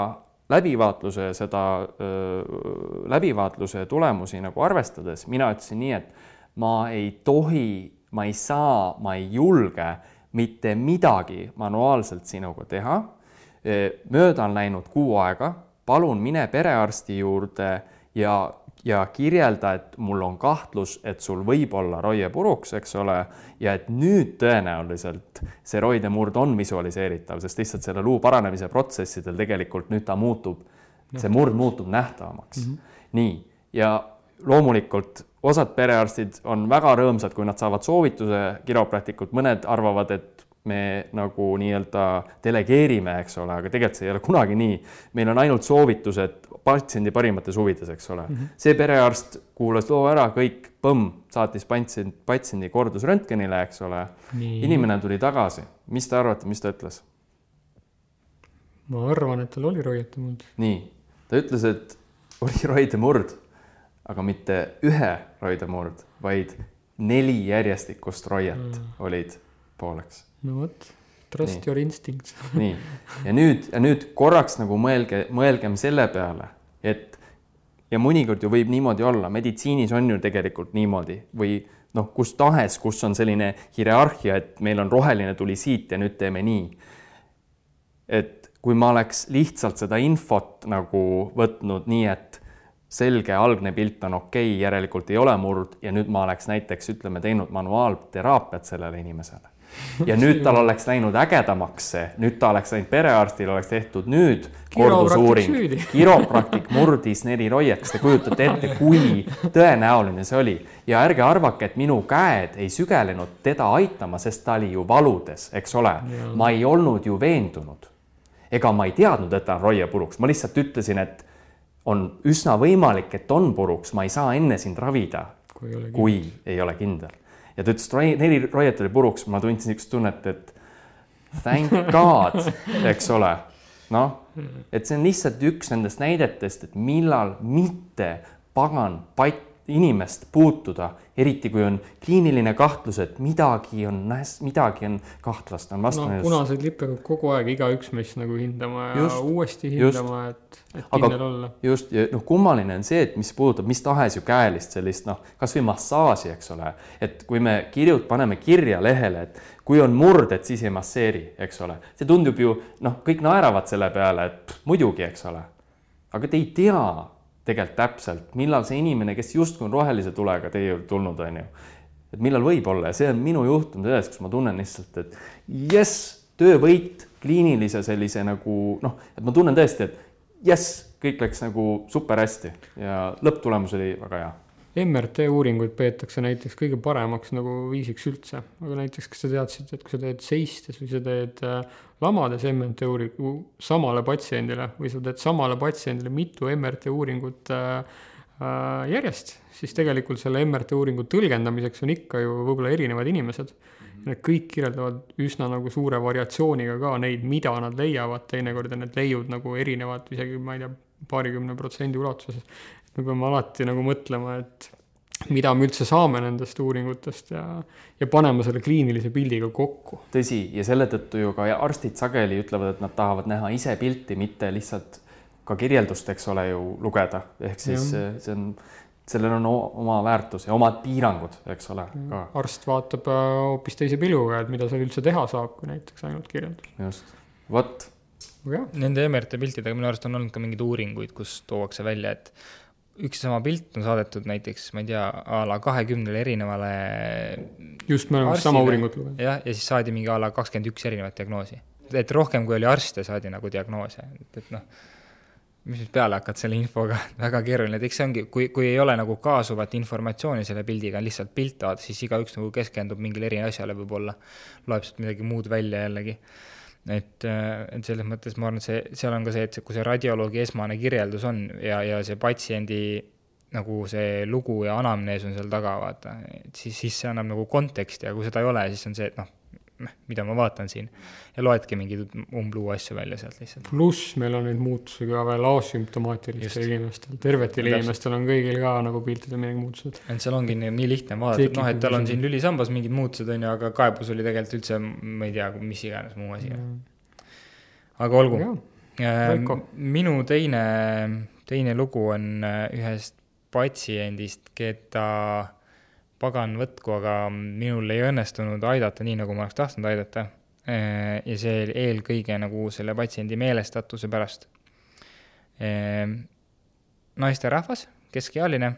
läbivaatluse tulemusi nagu arvestades, mina ütlesin nii, et ma ei tohi, ma ei saa, ma ei julge mitte midagi manuaalselt sinuga teha. Mööda on läinud 6 aega, palun mine perearsti juurde ja kirjelda, et mul on kahtlus, et sul võib olla roie puruks, eks ole, ja et nüüd tõenäoliselt see roide murd on visualiseeritav, sest lihtsalt selle luu paranemise protsessidel tegelikult nüüd see murd muutub nähtavamaks. Mm-hmm. Nii, ja loomulikult osad perearstid on väga rõõmsad, kui nad saavad soovituse kiropraktikult, mõned arvavad, et me nagu nii-öelda delegeerime, eks ole, aga tegelikult see ei ole kunagi nii. Meil on ainult soovitused patsiendi parimates huvides, eks ole. Mm-hmm. See perearst kuulas loo ära, kõik saatis patsiendi kordusröntgenile, eks ole. Nii. Inimene tuli tagasi. Mis te arvate, mis ta ütles? Ma arvan, et tal oli roide murd. Nii, ta ütles, et oli roide murd, aga mitte 1 roide murd, vaid 4 järjestikust roiet olid pooleks. No võt, trust your instincts. Nii, ja nüüd korraks nagu mõelgem selle peale, et ja mõnikord ju võib niimoodi olla, meditsiinis on ju tegelikult niimoodi või noh, kus tahes, kus on selline hierarhia, et meil on roheline tuli siit ja nüüd teeme nii. Et kui ma oleks lihtsalt seda infot nagu võtnud nii, et selge algne pilt on okei, järelikult ei ole murd ja nüüd ma oleks näiteks, teinud manuaalteraapiat sellele inimesele. Ja nüüd tal oleks läinud ägedamaks see, nüüd ta oleks läinud perearstil, oleks tehtud nüüd kordusuuring. Kiropraktik murdis 4 roiet, kas te kujutate ette, kui tõenäoline see oli. Ja ärge arvake, et minu käed ei sügelenud teda aitama, sest ta oli ju valudes, eks ole. Ma ei olnud ju veendunud. Ega ma ei teadnud, et ta on roie puruks. Ma lihtsalt ütlesin, et on üsna võimalik, et on puruks. Ma ei saa enne sind ravida, kui ei ole kindel. Ja ta ütles, 4 roiet oli puruks, ma tundsin üks tunnet, et thank God, eks ole. Noh, et see on lihtsalt üks nendest näidetest, et millal mitte pagan inimest puutuda, eriti kui on kliiniline kahtlus, et midagi on kahtlast. Punaseid lippe kogu aeg iga üks meist nagu hindama ja uuesti hindama, et kindel olla. Just, ja kummaline on see, et mis puudutab mis tahes ju käelist sellist, kas või massaaži, eks ole. Et kui me paneme kirja lehele, et kui on murd, et siis ei masseeri, eks ole. See tundub ju, kõik naeravad selle peale, et muidugi, eks ole. Aga te ei tea tegelikult täpselt, millal see inimene, kes justkui on rohelise tulega teie tulnud, on ju, et millal võib olla. Ja see on minu juhtum selles, kus ma tunnen lihtsalt, et yes, töövõit kliinilise sellise nagu, et ma tunnen tõesti, et yes, kõik läks nagu super hästi ja lõpptulemus oli väga hea. MRT uuringuid peetakse näiteks kõige paremaks nagu viisiks üldse, aga näiteks kas sa teadsid, et kui sa teed seistes või sa teed lamades MRT uuringu samale patsiendile või sa teed samale patsiendile mitu MRT uuringut järjest, siis tegelikult selle MRT uuringu tõlgendamiseks on ikka ju võib-olla erinevad inimesed. Need kõik kirjeldavad üsna nagu suure variatsiooniga ka neid, mida nad leiavad, teinekord on need leiud nagu erinevad, isegi ma ei tea, 20% ulatuses. Me peame alati nagu mõtlema, et mida me üldse saame nendest uuringutest ja paneme selle kliinilise pildiga kokku. Tõsi, ja selle tõttu ju ka arstid sageli ütlevad, et nad tahavad näha ise pilti, mitte lihtsalt ka kirjeldust, eks ole, ju lugeda. Ehk siis sellel on oma väärtus ja omad piirangud, eks ole. Ka. Arst vaatab hoopis teise pilguga, et mida seal üldse teha saab, kui näiteks ainult kirjeldus. Just, vot. Nende MRT piltidega minu arust on olnud ka mingid uuringuid, kus tuuakse välja, et üks sama pilt on saadetud näiteks, ma ei tea, a la 20 erinevale just me oleme sama uuringut lugenud. Ja siis saadi mingi a la 21 erinevat diagnoosi. Et rohkem kui oli arste, saadi nagu diagnoose. Et noh, mis peale hakkad selle infoga, väga keeruline. Et eks see ongi, kui ei ole nagu kaasuvat informatsiooni selle pildiga, lihtsalt pilt vaad, siis igaüks nagu keskendub mingile eri asjale võib-olla, loeb sealt midagi muud välja jällegi. Et selles mõttes ma arvan, et seal on ka see, et kui see radioloogi esmane kirjeldus on ja see patsiendi nagu see lugu ja anamnees on seal taga, vaata, siis see annab nagu konteksti ja kui seda ei ole, siis on see, et noh, mida ma vaatan siin ja loedki mingeid umbluu asju välja sealt lihtsalt. Pluss meil on neid muutusi ka veel asümptomaatilistel inimestel, tervetel inimestel on kõigil ka nagu piltida midagi muutused. Et seal ongi nii lihtne vaadata, et noh, et tal on siin lülisambas mingid muutused on ju, aga kaebus oli tegelikult üldse, ma ei tea, mis iganes muu asi. Aga olgu. Minu teine lugu on ühest patsiendist, keda pagan võtku, aga minul ei õnnestunud aidata nii, nagu ma oleks tahtnud aidata. Ja see eelkõige nagu selle patsiendi meelestatuse pärast. Naisterahvas, keskealine,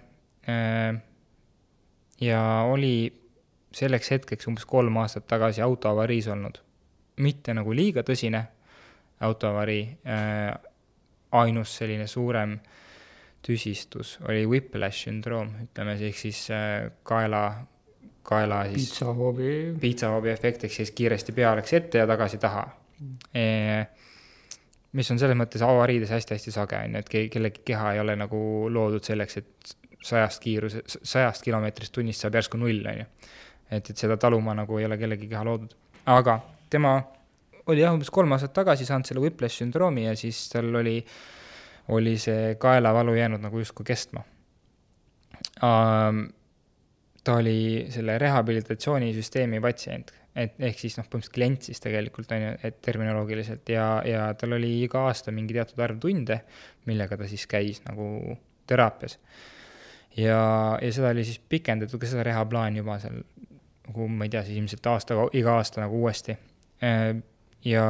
ja oli selleks hetkeks umbes 3 aastat tagasi autoavariis olnud. Mitte nagu liiga tõsine autoavarii, ainus selline suurem tüsistus oli whiplash syndroom, ütleme siis kaela siis piitsahoobi efekt, ehk siis kiiresti pea läks ette ja tagasi taha. Mis on selles mõttes avariides hästi sage, et kellegi keha ei ole nagu loodud selleks, et 100 kilomeetrist tunnist saab järsku 0, et seda taluma nagu ei ole kellegi keha loodud. Aga tema oli umbes 3 aastat tagasi saanud selle whiplash syndroomi ja siis tal oli see kaelavalu jäänud nagu justkui kestma. Ta oli selle rehabilitatsioonisüsteemi patsient, ehk siis põhimõtteliselt klient siis tegelikult on ju, et terminoloogiliselt ja tal oli iga aasta mingi teatud arv tunde, millega ta siis käis nagu teraapias. Ja seda oli siis pikendatud ka seda rehaplaan juba seal, nagu ma ei tea, siis ilmselt iga aasta nagu uuesti. Ja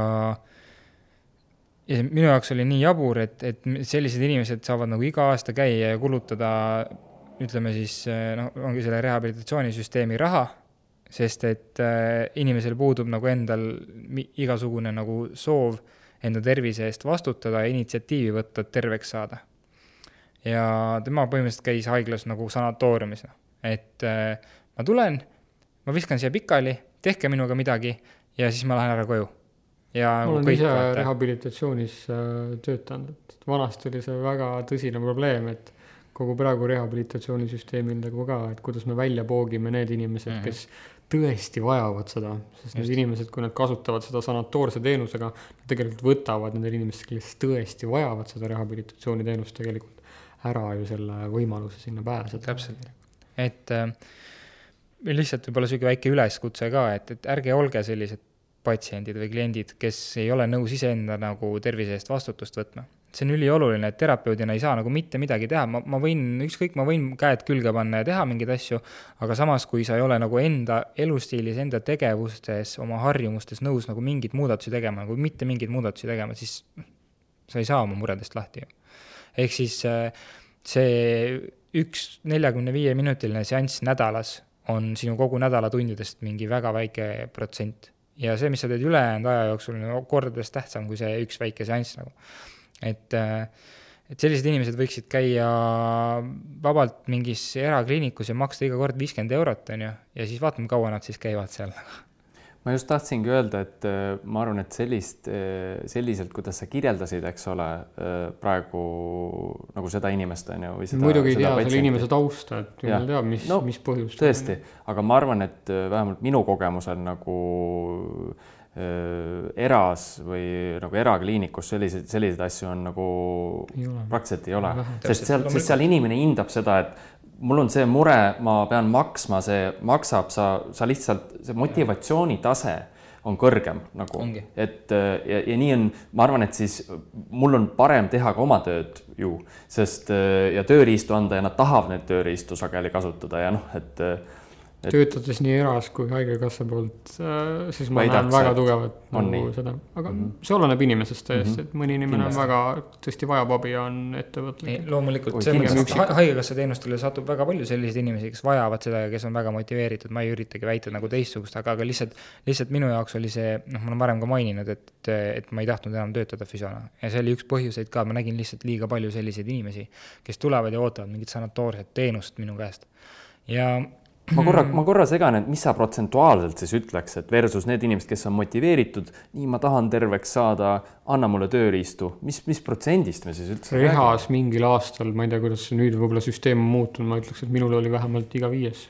minu jaoks oli nii jabur, et sellised inimesed saavad nagu iga aasta käia ja kulutada, ütleme siis, ongi selle rehabilitatsioonisüsteemi raha, sest et inimesel puudub nagu endal igasugune nagu soov enda tervise eest vastutada ja initsiatiivi võtta, et terveks saada. Ja tema põhimõtteliselt käis haiglas nagu sanatooriumis, et ma tulen, ma viskan siia pikali, tehke minuga midagi ja siis ma lähen ära koju. Ja ma olen ise rehabilitatsioonis töötanud, et vanasti oli see väga tõsine probleem, et kogu praegu rehabilitatsioonisüsteemil nagu ka, et kuidas me välja poogime need inimesed, kes tõesti vajavad seda, sest need inimesed, kui nad kasutavad seda sanatoorse teenusega, nad tegelikult võtavad nendel inimesed, kes tõesti vajavad seda rehabilitatsiooniteenust tegelikult ära ju selle võimaluse sinna pääseda. Täpselt. Et lihtsalt võib-olla sügi väike üleskutse ka, et ärge olge sellised patsiendid või kliendid, kes ei ole nõus iseenda nagu tervise eest vastutust võtma. See on ülioluline, et terapeudina ei saa nagu mitte midagi teha. Ma võin käed külge panna ja teha mingeid asju, aga samas, kui sa ei ole nagu enda elustiilis, enda tegevustes, oma harjumustes nõus nagu mingid muudatusi tegema, nagu mitte mingid muudatusi tegema, siis sa ei saa oma muredest lahti. Ehk siis see 45-minutiline seanss nädalas on sinu kogu nädala tundidest mingi väga väike protsent. Ja see, mis sa teed ülejäänud aja jooksul, on kordades tähtsam kui see üks väike seanss nagu. et sellised inimesed võiksid käia vabalt mingis erakliinikus ja maksta iga kord 50 eurot, on ju, ja siis vaatame, kaua nad siis käivad seal. Ma just tahtsingi öelda, et ma arvan, et selliselt, kuidas sa kirjeldasid, eks ole, praegu nagu seda inimest on ju. Muidugi ei tea selle inimese tausta, et jumal teab, mis põhjust. Tõesti, aga ma arvan, et vähemalt minu kogemusel nagu eras või nagu erakliinikus selliseid asju on nagu praktiliselt ei ole. Sest seal inimene hindab seda, et mul on see mure, ma pean maksma, see maksab, sa lihtsalt, see motivatsiooni tase on kõrgem nagu. Et, ja nii on, ma arvan, et siis mul on parem teha ka oma tööd ju, sest ja tööriistu anda ja nad tahavad neid tööriistu sageli kasutada ja noh, et töötades nii eras kui haigekassa poolt, siis ma näen väga tugevat nagu seda, aga see oleneb inimesest täiesti, et mõni inimene on väga tõesti vajab abi ja on ettevõtlik. Loomulikult, haigekassa teenustele satub väga palju selliseid inimesi, kes vajavad seda ja kes on väga motiveeritud, ma ei üritagi väita nagu teistsugust, aga lihtsalt minu jaoks oli see, ma olen varem ka maininud, et ma ei tahtnud enam töötada füsiona ja see oli üks põhjuseid ka, ma nägin lihtsalt liiga palju selliseid inimesi, kes tulevad ja ootavad mingit sanatoorset teenust minu käest ja ma korra segan, et mis sa protsentuaalselt siis ütleks, et versus need inimesed, kes on motiveeritud, nii ma tahan terveks saada, anna mulle tööriistu. Mis protsendist me siis üldse Rehas mingil aastal, ma ei tea, kuidas nüüd võib-olla süsteem on muutunud, ma ütleks, et minul oli vähemalt iga 5,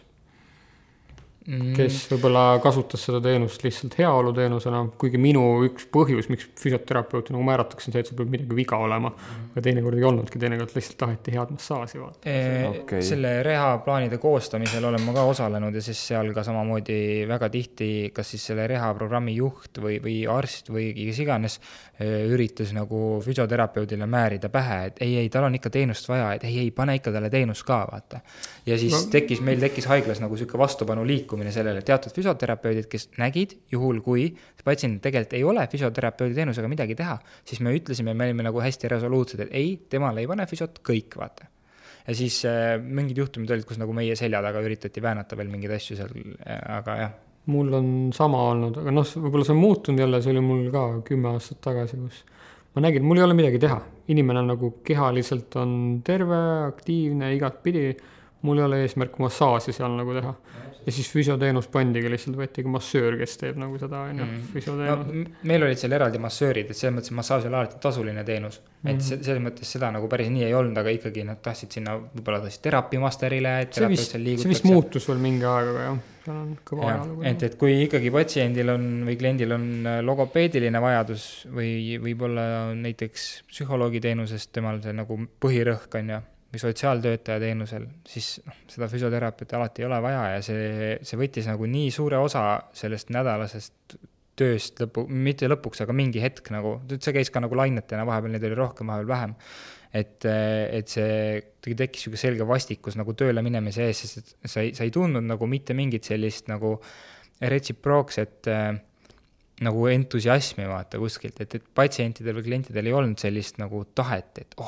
kes võib-olla kasutas seda teenust lihtsalt heaolu teenusena, kuigi minu üks põhjus, miks füsioterapeuti nagu määratakse, see, et sul peab midagi viga olema, aga teinekord ei olnudki, teinekord lihtsalt taheti head massaaži vaata. Selle reha-plaanide koostamisel olen ma ka osalenud ja siis seal ka samamoodi väga tihti, kas siis selle reha-programmi juht või arst või kes iganes üritas nagu füsioterapeudile määrida pähe, et ei, tal on ikka teenust vaja, et ei, pane ikka talle teenust ka, vaata. Ja siis meil tekkis haiglas nagu selline vastupanu liikumine sellele, teatud füsioterapeudid, kes nägid juhul, kui patsient tegelikult ei ole füsioterapeudi teenusega midagi teha, siis me ütlesime, me olime nagu hästi resoluutsed, et ei, temal ei pane füsiot kõik, vaata. Ja siis mingid juhtumid olid, kus nagu meie selja taga üritati väänata veel mingeid asju seal, aga jah. Mul on sama olnud, aga võib-olla see on muutunud jälle, see oli mul ka 10 aastat tagasi, kus ma nägin, mul ei ole midagi teha. Inimene nagu kehaliselt on terve, aktiivne, igat pidi, mul ei ole eesmärk massaasi seal nagu teha. Ja siis füsioteenus pandigi lihtsalt, võetigi massöör, kes teeb nagu seda füsioteenus. No, meil olid seal eraldi massöörid, et selles mõttes massaaž oli alati tasuline teenus. Et selles mõttes seda nagu päris nii ei olnud, aga ikkagi nad tahtsid sinna võib-olla terapimasterile, et terapeut seal liigutakse. See vist muutus veel mingi aega, jah. On kõva ajalugu. Et kui ikkagi patsiendil on või kliendil on logopeediline vajadus või võib-olla näiteks psühholoogi teenusest temal see nagu põhirõhk on ja või sotsiaaltöötaja teenusel, siis seda füsioteraapiat alati ei ole vaja ja see võttis nagu nii suure osa sellest nädalasest tööst mitte lõpuks, aga mingi hetk nagu, see käis ka nagu lainetena, vahepeal neid oli rohkem, vahepeal vähem, et see tekkis ju selge vastikus nagu tööle minemise ees, sest sa ei tundnud nagu mitte mingit sellist nagu retsiprookset nagu entusiasmi vaata kuskilt, et patsientidel või klientidel ei olnud sellist nagu tahet, et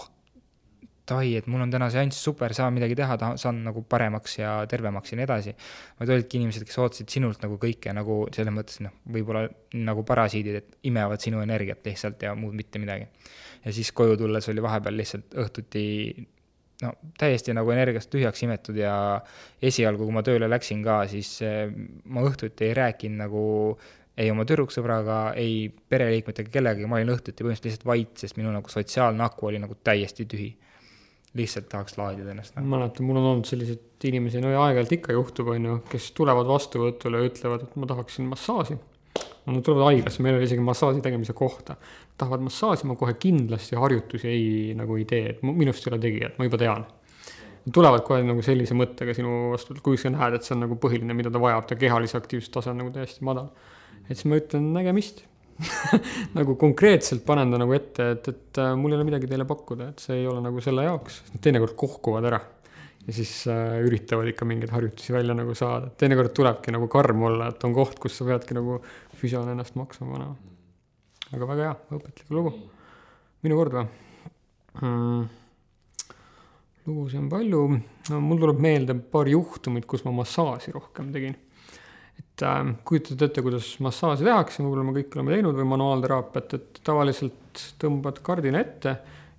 et mul on täna seanss super, saan midagi teha, saan nagu paremaks ja tervemaks ja nii edasi. Vaid olidki inimesed, kes ootasid sinult nagu kõike, nagu selles mõttes võib-olla nagu parasiidid, et imevad sinu energiat lihtsalt ja muud mitte midagi. Ja siis koju tulles oli vahepeal lihtsalt õhtuti täiesti nagu energiast tühjaks imetud ja esialgu, kui ma tööle läksin ka, siis ma õhtuti ei rääkinud nagu ei oma tüdruksõbraga, ei pereliikmetega kellegagi, ma olin õhtuti põhimõtteliselt lihtsalt vait, sest minu nagu sotsiaalne aku oli nagu täiesti tühi. Lihtsalt tahaks laadida ennast. Ma mäletan, mul on olnud sellised inimesi, aeg-ajalt ikka juhtub, kes tulevad vastuvõtule ja ütlevad, et ma tahaksin massaaži. Nad tulevad haiglasse, meil oli isegi massaaži tegemise kohta. Tahavad massaaži, ma kohe kindlasti harjutusi ei tee, et minust ei ole tegijad, ma juba tean. Nad tulevad kohe nagu sellise mõttega sinu vastu, kui sa näed, et see on nagu põhiline, mida ta vajab, ta kehalise aktiivsuse tase on nagu täiesti madal. Et siis ma ütlen nägemist. nagu konkreetselt panen ta nagu ette, et mul ei ole midagi teile pakkuda, et see ei ole nagu selle jaoks. Teinekord kohkuvad ära ja siis üritavad ikka mingeid harjutusi välja nagu saada. Teinekord tulebki nagu karm olla, et on koht, kus sa peadki nagu füsioon ennast maksma panema. Aga väga hea, õpetlik lugu. Minu kord või? Lugusi on palju. Mul tuleb meelde paar juhtumit, kus ma massaaži rohkem tegin. Et kujutad ette, kuidas massaaži tehakse, võib-olla me kõik oleme teinud või manuaalteraapiat, et tavaliselt tõmbad kardina ette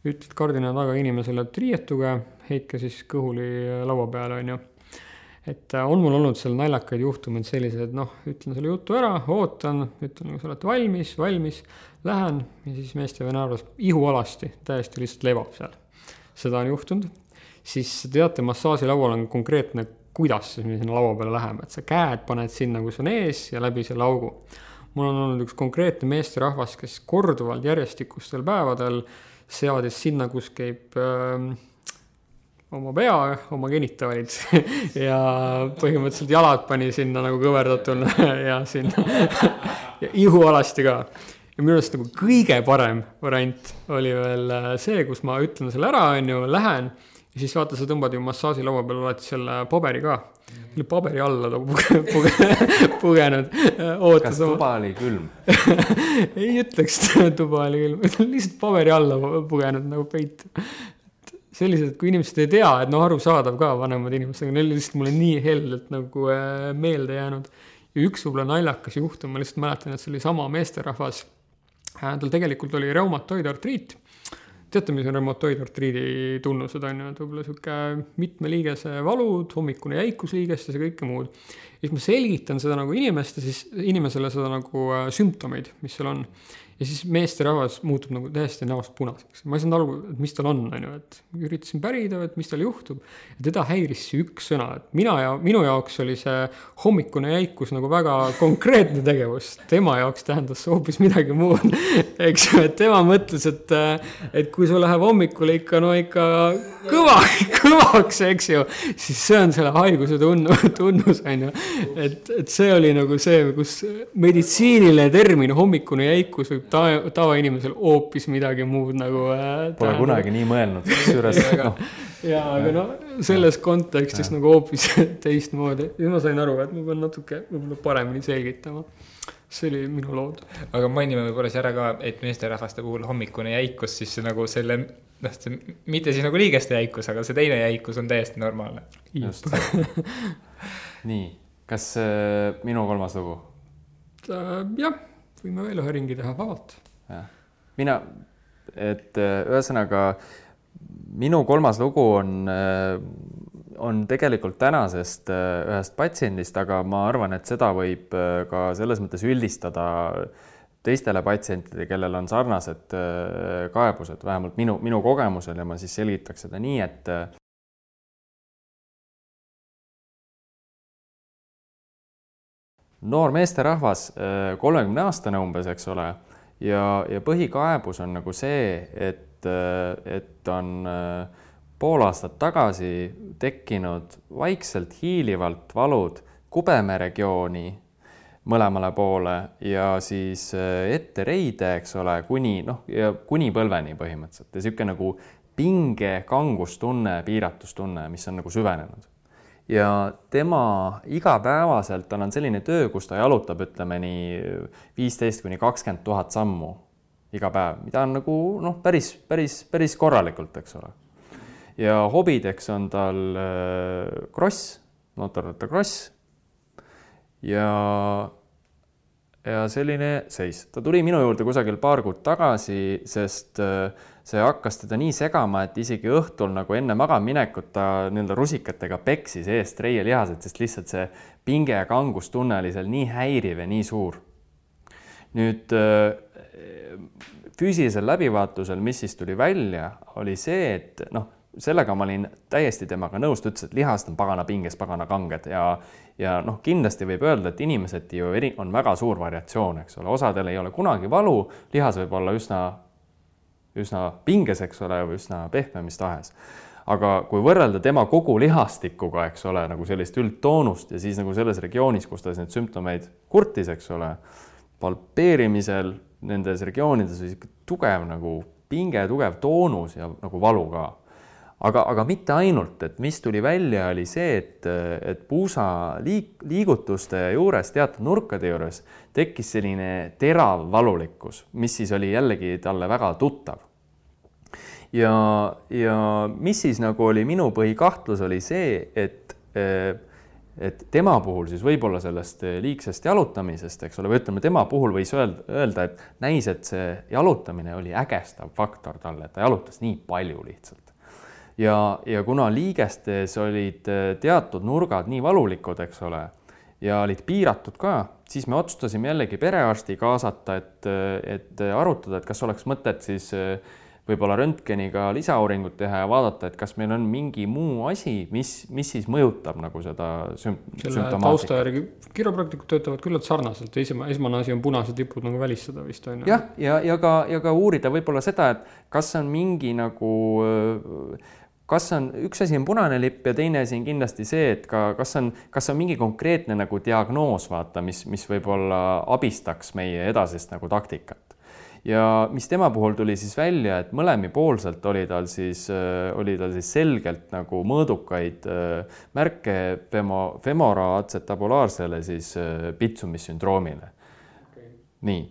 ütled kardina taga inimesele, et riietuge, heitke siis kõhuli laua peale, on ju. Et on mul olnud seal naljakaid juhtumeid sellised, et noh, ütlen selle jutu ära, ootan, ütlen, kui sa olete valmis, lähen ja siis meeste või naervas ihualasti, täiesti lihtsalt lebab seal. Seda on juhtunud. Siis teate, massaažilaual on konkreetne, kuidas siis me sinna laua peale läheme, et sa käed paned sinna, kus on ees ja läbi selle augu. Mul on olnud üks konkreetne meesterahvas, kes korduvalt järjestikustel päevadel seadis sinna, kus käib oma pea, oma genitaalid ja põhimõtteliselt jalad pani sinna nagu kõverdatuna ja sinna ja ihualasti ka. Ja minu arust nagu kõige parem variant oli veel see, kus ma ütlen selle ära, on ju, lähen ja siis vaata, sa tõmbad ju massaaži laua peal alati selle paberi ka. Selle paberi alla ta pugenud. Kas tuba oli külm? Ei ütleks tuba oli külm. Lihtsalt paberi alla pugenud nagu peit. Sellised, kui inimesed ei tea, et noh, arusaadav ka vanemad inimesed, aga neil lihtsalt mulle nii heldelt nagu meelde jäänud. Ja üks võib-olla naljakas juhtum, ma lihtsalt mäletan, et see oli sama meesterahvas. Tal tegelikult oli reumatoidartriit. Teate, mis on reumatoidartriidi tunnused on ju, et võib-olla siuke mitmeliigese valud, hommikune jäikusliigest ja see kõike muud. Ja siis ma selgitan seda nagu inimesele seda nagu sümptomeid, mis seal on. Ja siis meesterahvas muutub nagu täiesti näost punaseks. Ma ei saanud aru, et mis tal on ju, et üritasin pärida, et mis tal juhtub. Ja teda häiris üks sõna, et minu jaoks oli see hommikune jäikus nagu väga konkreetne tegevus. Tema jaoks tähendas hoopis midagi muud. Eks, et tema mõtles, et kui sul läheb hommikule ikka kõvaks, eks ju, siis see on selle haiguse tunnus, on ju. Et see oli nagu see, kus meditsiinile termin hommikune jäikus võib tavainimesel hoopis midagi muud nagu pole kunagi nii mõelnud ja aga no selles kontekstis nagu hoopis teistmoodi ja ma sain aru, et ma pean natuke võib-olla paremini selgitama. See oli minu lood. Aga mainime võib-olla ära ka, et meesterahvaste puhul hommikune jäikus siis nagu selle, mitte siis nagu liigeste jäikus, aga see teine jäikus on täiesti normaalne. Just. Nii, kas minu kolmas lugu? Jah, võime veel ühe ringi teha vabalt. Ühesõnaga, minu kolmas lugu on tegelikult tänasest ühest patsiendist, aga ma arvan, et seda võib ka selles mõttes üldistada teistele patsientidele, kellel on sarnased kaebused, vähemalt minu kogemusel ja ma siis selgitaks seda nii, et noor meesterahvas, 30-aastane umbes, eks ole, ja põhikaebus on nagu see, et on pool aastat tagasi tekkinud vaikselt hiilivalt valud kubeme regiooni mõlemale poole ja siis ette reide, eks ole, kuni põlveni põhimõtteliselt. Ja siuke nagu pinge, kangustunne, piiratustunne, mis on nagu süvenenud. Ja tema igapäevaselt on selline töö, kus ta jalutab, ütleme nii 15-20 000 sammu iga päev, mida on nagu päris korralikult, eks ole. Ja hobideks on tal kross, mootorratta kross ja selline seis. Ta tuli minu juurde kusagil paar kuud tagasi, sest see hakkas teda nii segama, et isegi õhtul nagu enne magamaminekut ta rusikatega peksis eest reielihased, sest lihtsalt see pinge ja kangustunne oli seal nii häiriv ja nii suur. Nüüd füüsilisel läbivaatusel, mis siis tuli välja, oli see, et sellega ma olin täiesti temaga nõus, ta ütles, et lihast on pagana pinges, pagana kanged ja kindlasti võib öelda, et inimesed ju on väga suur variatsioon, eks ole. Osadel ei ole kunagi valu, lihas võib olla üsna pinges, eks ole, või üsna pehme, mis tahes. Aga kui võrrelda tema kogu lihastikuga, eks ole, nagu sellist üldtoonust ja siis nagu selles regioonis, kus ta need sümptomeid kurtis, eks ole, palpeerimisel nendes regioonides oli tugev nagu pinge, tugev toonus ja nagu valu ka. Aga mitte ainult, et mis tuli välja, oli see, et puusa liigutuste juures, teatud nurkade juures tekkis selline terav valulikkus, mis siis oli jällegi talle väga tuttav. Ja mis siis nagu oli minu põhikahtlus, oli see, et tema puhul siis võib-olla sellest liigsest jalutamisest, eks ole, või ütleme, tema puhul võis öelda, et näis, et see jalutamine oli ägestav faktor talle, et ta jalutas nii palju lihtsalt. Ja kuna liigestes olid teatud nurgad nii valulikud, eks ole, ja olid piiratud ka, siis me otsustasime jällegi perearsti kaasata, et arutada, et kas oleks mõtet siis võib-olla röntgeniga lisauuringut teha ja vaadata, et kas meil on mingi muu asi, mis siis mõjutab nagu seda sümptomaatikat. Tausta järgi kiropraktikud töötavad küllalt sarnaselt. Esmane asi on punased lipud nagu välistada vist on. Jah, ja ka uurida võib-olla seda, et kas on mingi nagu, kas on üks asi on punane lipp ja teine asi on kindlasti see, et kas on mingi konkreetne nagu diagnoos, vaata, mis võib-olla abistaks meie edasist nagu taktikat. Ja mis tema puhul tuli siis välja, et mõlemipoolselt oli tal siis selgelt nagu mõõdukaid märke femora acetabulaarsele siis Pitsumis-sündroomile. Okay. Nii.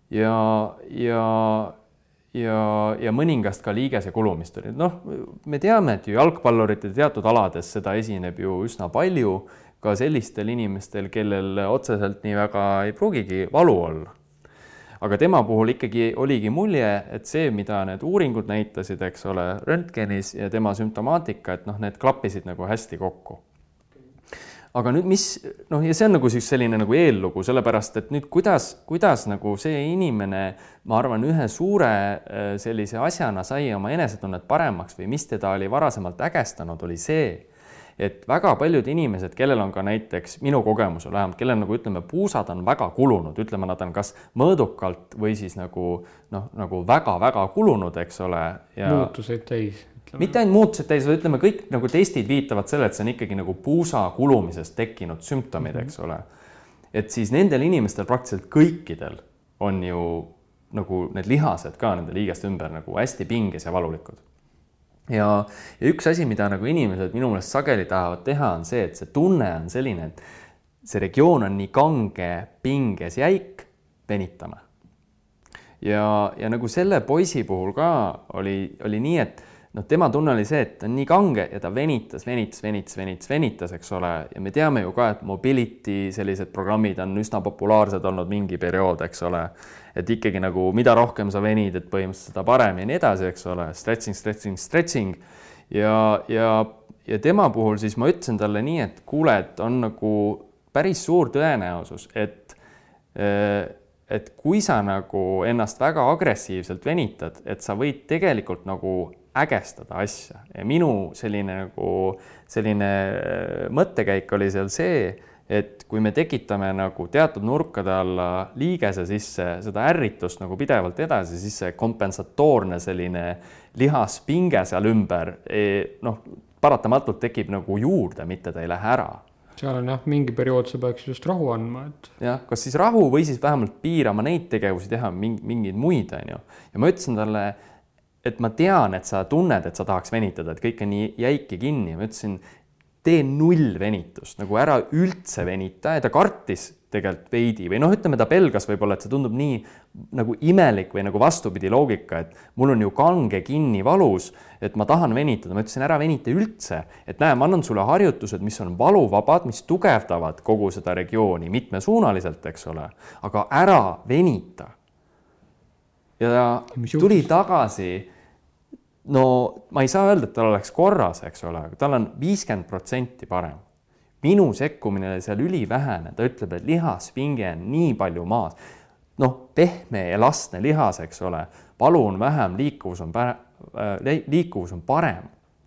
Ja mõningast ka liigese kulumist oli. Noh, me teame, et ju jalgpallurite teatud alades seda esineb ju üsna palju, ka sellistel inimestel, kellel otseselt nii väga ei pruugigi valu olla. Aga tema puhul ikkagi oligi mulje, et see, mida need uuringud näitasid, eks ole, röntgenis ja tema sümptomaatika, et need klappisid nagu hästi kokku. Aga nüüd ja see on nagu selline nagu eellugu, sellepärast, et nüüd kuidas nagu see inimene, ma arvan, ühe suure sellise asjana sai oma enesetunnet paremaks või mis teda oli varasemalt ägestanud, oli see, et väga paljud inimesed, kellel on ka näiteks minu kogemusel vähemalt, kellel nagu ütleme, puusad on väga kulunud, ütleme, nad on kas mõõdukalt või siis nagu väga-väga kulunud, eks ole. Ja muutuseid täis. Mitte ainult muutused täis, vaid ütleme, kõik nagu testid viitavad selle, et see on ikkagi nagu puusa kulumisest tekkinud sümptomid, eks ole. Et siis nendel inimestel praktiliselt kõikidel on ju nagu need lihased ka nende liigest ümber nagu hästi pinges ja valulikud. Ja üks asi, mida nagu inimesed minu meelest sageli tahavad teha, on see, et see tunne on selline, et see regioon on nii kange, pinges, jäik, venitame. Ja nagu selle poisi puhul ka oli nii, et tema tunne oli see, et on nii kange ja ta venitas, eks ole. Ja me teame ju ka, et mobility sellised programmid on üsna populaarsed olnud mingi periood, eks ole. Et ikkagi nagu mida rohkem sa venid, et põhimõtteliselt seda parem ja nii edasi, eks ole. Stretching. Ja tema puhul siis ma ütlesin talle nii, et kuule, et on nagu päris suur tõenäosus, et kui sa nagu ennast väga agressiivselt venitad, et sa võid tegelikult nagu ägestada asja. Ja minu selline mõttekäik oli seal see, et kui me tekitame nagu teatud nurkade alla liigese sisse seda ärritust nagu pidevalt edasi, siis see kompensatoorne selline lihaspinge seal ümber, paratamatult tekib nagu juurde, mitte ta ei lähe ära. Seal on mingi periood sa peaks just rahu andma. Jah, kas siis rahu või siis vähemalt piirama neid tegevusi teha mingeid muid, on ju. Ja ma ütlesin talle, et ma tean, et sa tunned, et sa tahaks venitada, et kõik on nii jäiki kinni. Ma ütlesin, tee 0 venitust, nagu ära üldse venita ja ta kartis tegelikult veidi või ütleme, ta pelgas võib-olla, et see tundub nii nagu imelik või nagu vastupidi loogika, et mul on ju kange kinni valus, et ma tahan venitada. Ma ütlesin, ära venita üldse, et näe, ma annan sulle harjutused, mis on valuvabad, mis tugevdavad kogu seda regiooni mitmesuunaliselt, eks ole, aga ära venita. Ja tuli tagasi, ma ei saa öelda, et tal oleks korras, eks ole, aga tal on 50% parem. Minu sekkumine oli seal ülivähene, ta ütleb, et lihaspinge on nii palju maas. Pehme elastne lihas, eks ole, valu on vähem, liikuvus on parem.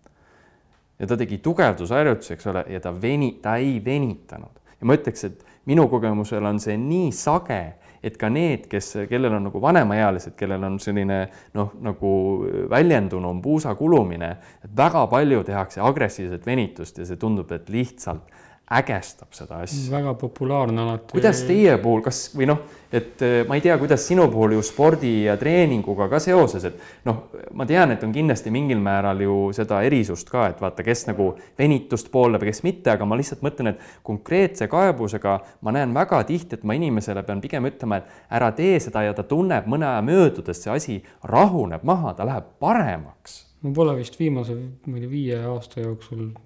Ja ta tegi tugevdusharjutus, eks ole, ja ta ei venitanud. Ja ma ütleks, et minu kogemusel on see nii sage, et ka need, kellel on nagu vanemaealised, kellel on selline nagu väljendunum puusa kulumine, et väga palju tehakse agressiivset venitust ja see tundub, et lihtsalt ägestab seda asja. Väga populaarne alati. Kuidas teie puhul, et ma ei tea, kuidas sinu puhul ju spordi ja treeninguga ka seoses, et ma tean, et on kindlasti mingil määral ju seda erisust ka, et vaata, kes nagu venitust pooldab ja kes mitte, aga ma lihtsalt mõtlen, et konkreetse kaebusega ma näen väga tihti, et ma inimesele pean pigem ütlema, et ära tee seda ja ta tunneb mõne aja möödudes, see asi rahuneb maha, ta läheb paremaks. Ma pole vist viimase 5 aasta jooksul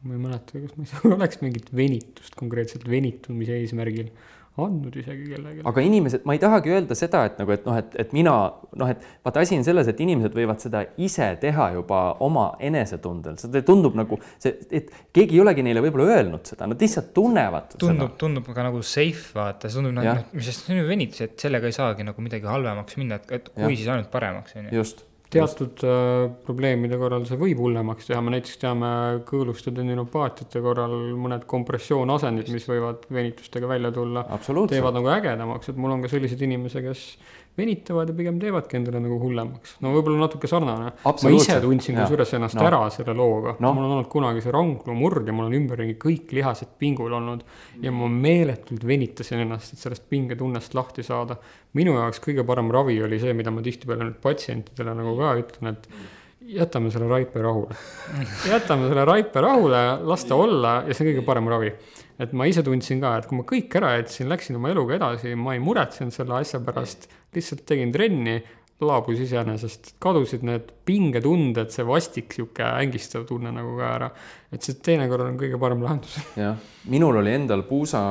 ma ei mäleta, kas ma oleks mingit venitust konkreetselt venitumise eesmärgil andnud isegi kellegi. Aga inimesed, ma ei tahagi öelda seda, et nagu, et noh, et mina, noh, et vaata asi on selles, et inimesed võivad seda ise teha juba oma enesetundel. See tundub nagu, et keegi ei olegi neile võib-olla öelnud seda, nad lihtsalt tunnevad tundub ka nagu safe, vaata, see tundub nagu, mis see on ju venitus, et sellega ei saagi nagu midagi halvemaks minna, et kui siis ainult paremaks. Just. Teatud probleemide korral see võib hullemaks teha. Me näiteks teame kõõluste tendinopaatiate korral mõned kompressioonasendid, mis võivad venitustega välja tulla. Teevad nagu ägedamaks, et mul on ka sellised inimesed, kes venitavad ja pigem teevadki endale nagu hullemaks. No võib-olla natuke sarnane. Ma ise tundsin kusjuures ennast ära selle looga. Mul on olnud kunagi see ranglu murd ja mul on ümberringi kõik lihased pingul olnud ja ma meeletult venitasin ennast, et sellest pingetunnest lahti saada. Minu jaoks kõige parem ravi oli see, mida ma tihtipeale nüüd patsientidele nagu ka ütlen, et jätame selle raipe rahule. Jätame selle raipe rahule, las ta olla ja see on kõige parem ravi. Et ma ise tundsin ka, et kui ma kõik ära jätsin, läksin oma eluga edasi, ma ei muretsenud selle asja pärast, lihtsalt tegin trenni, laabus iseenesest, kadusid need pingetunded, see vastik siuke ängistav tunne nagu ka ära. Et see teinekord on kõige parem lahendus. Ja, minul oli endal puusa,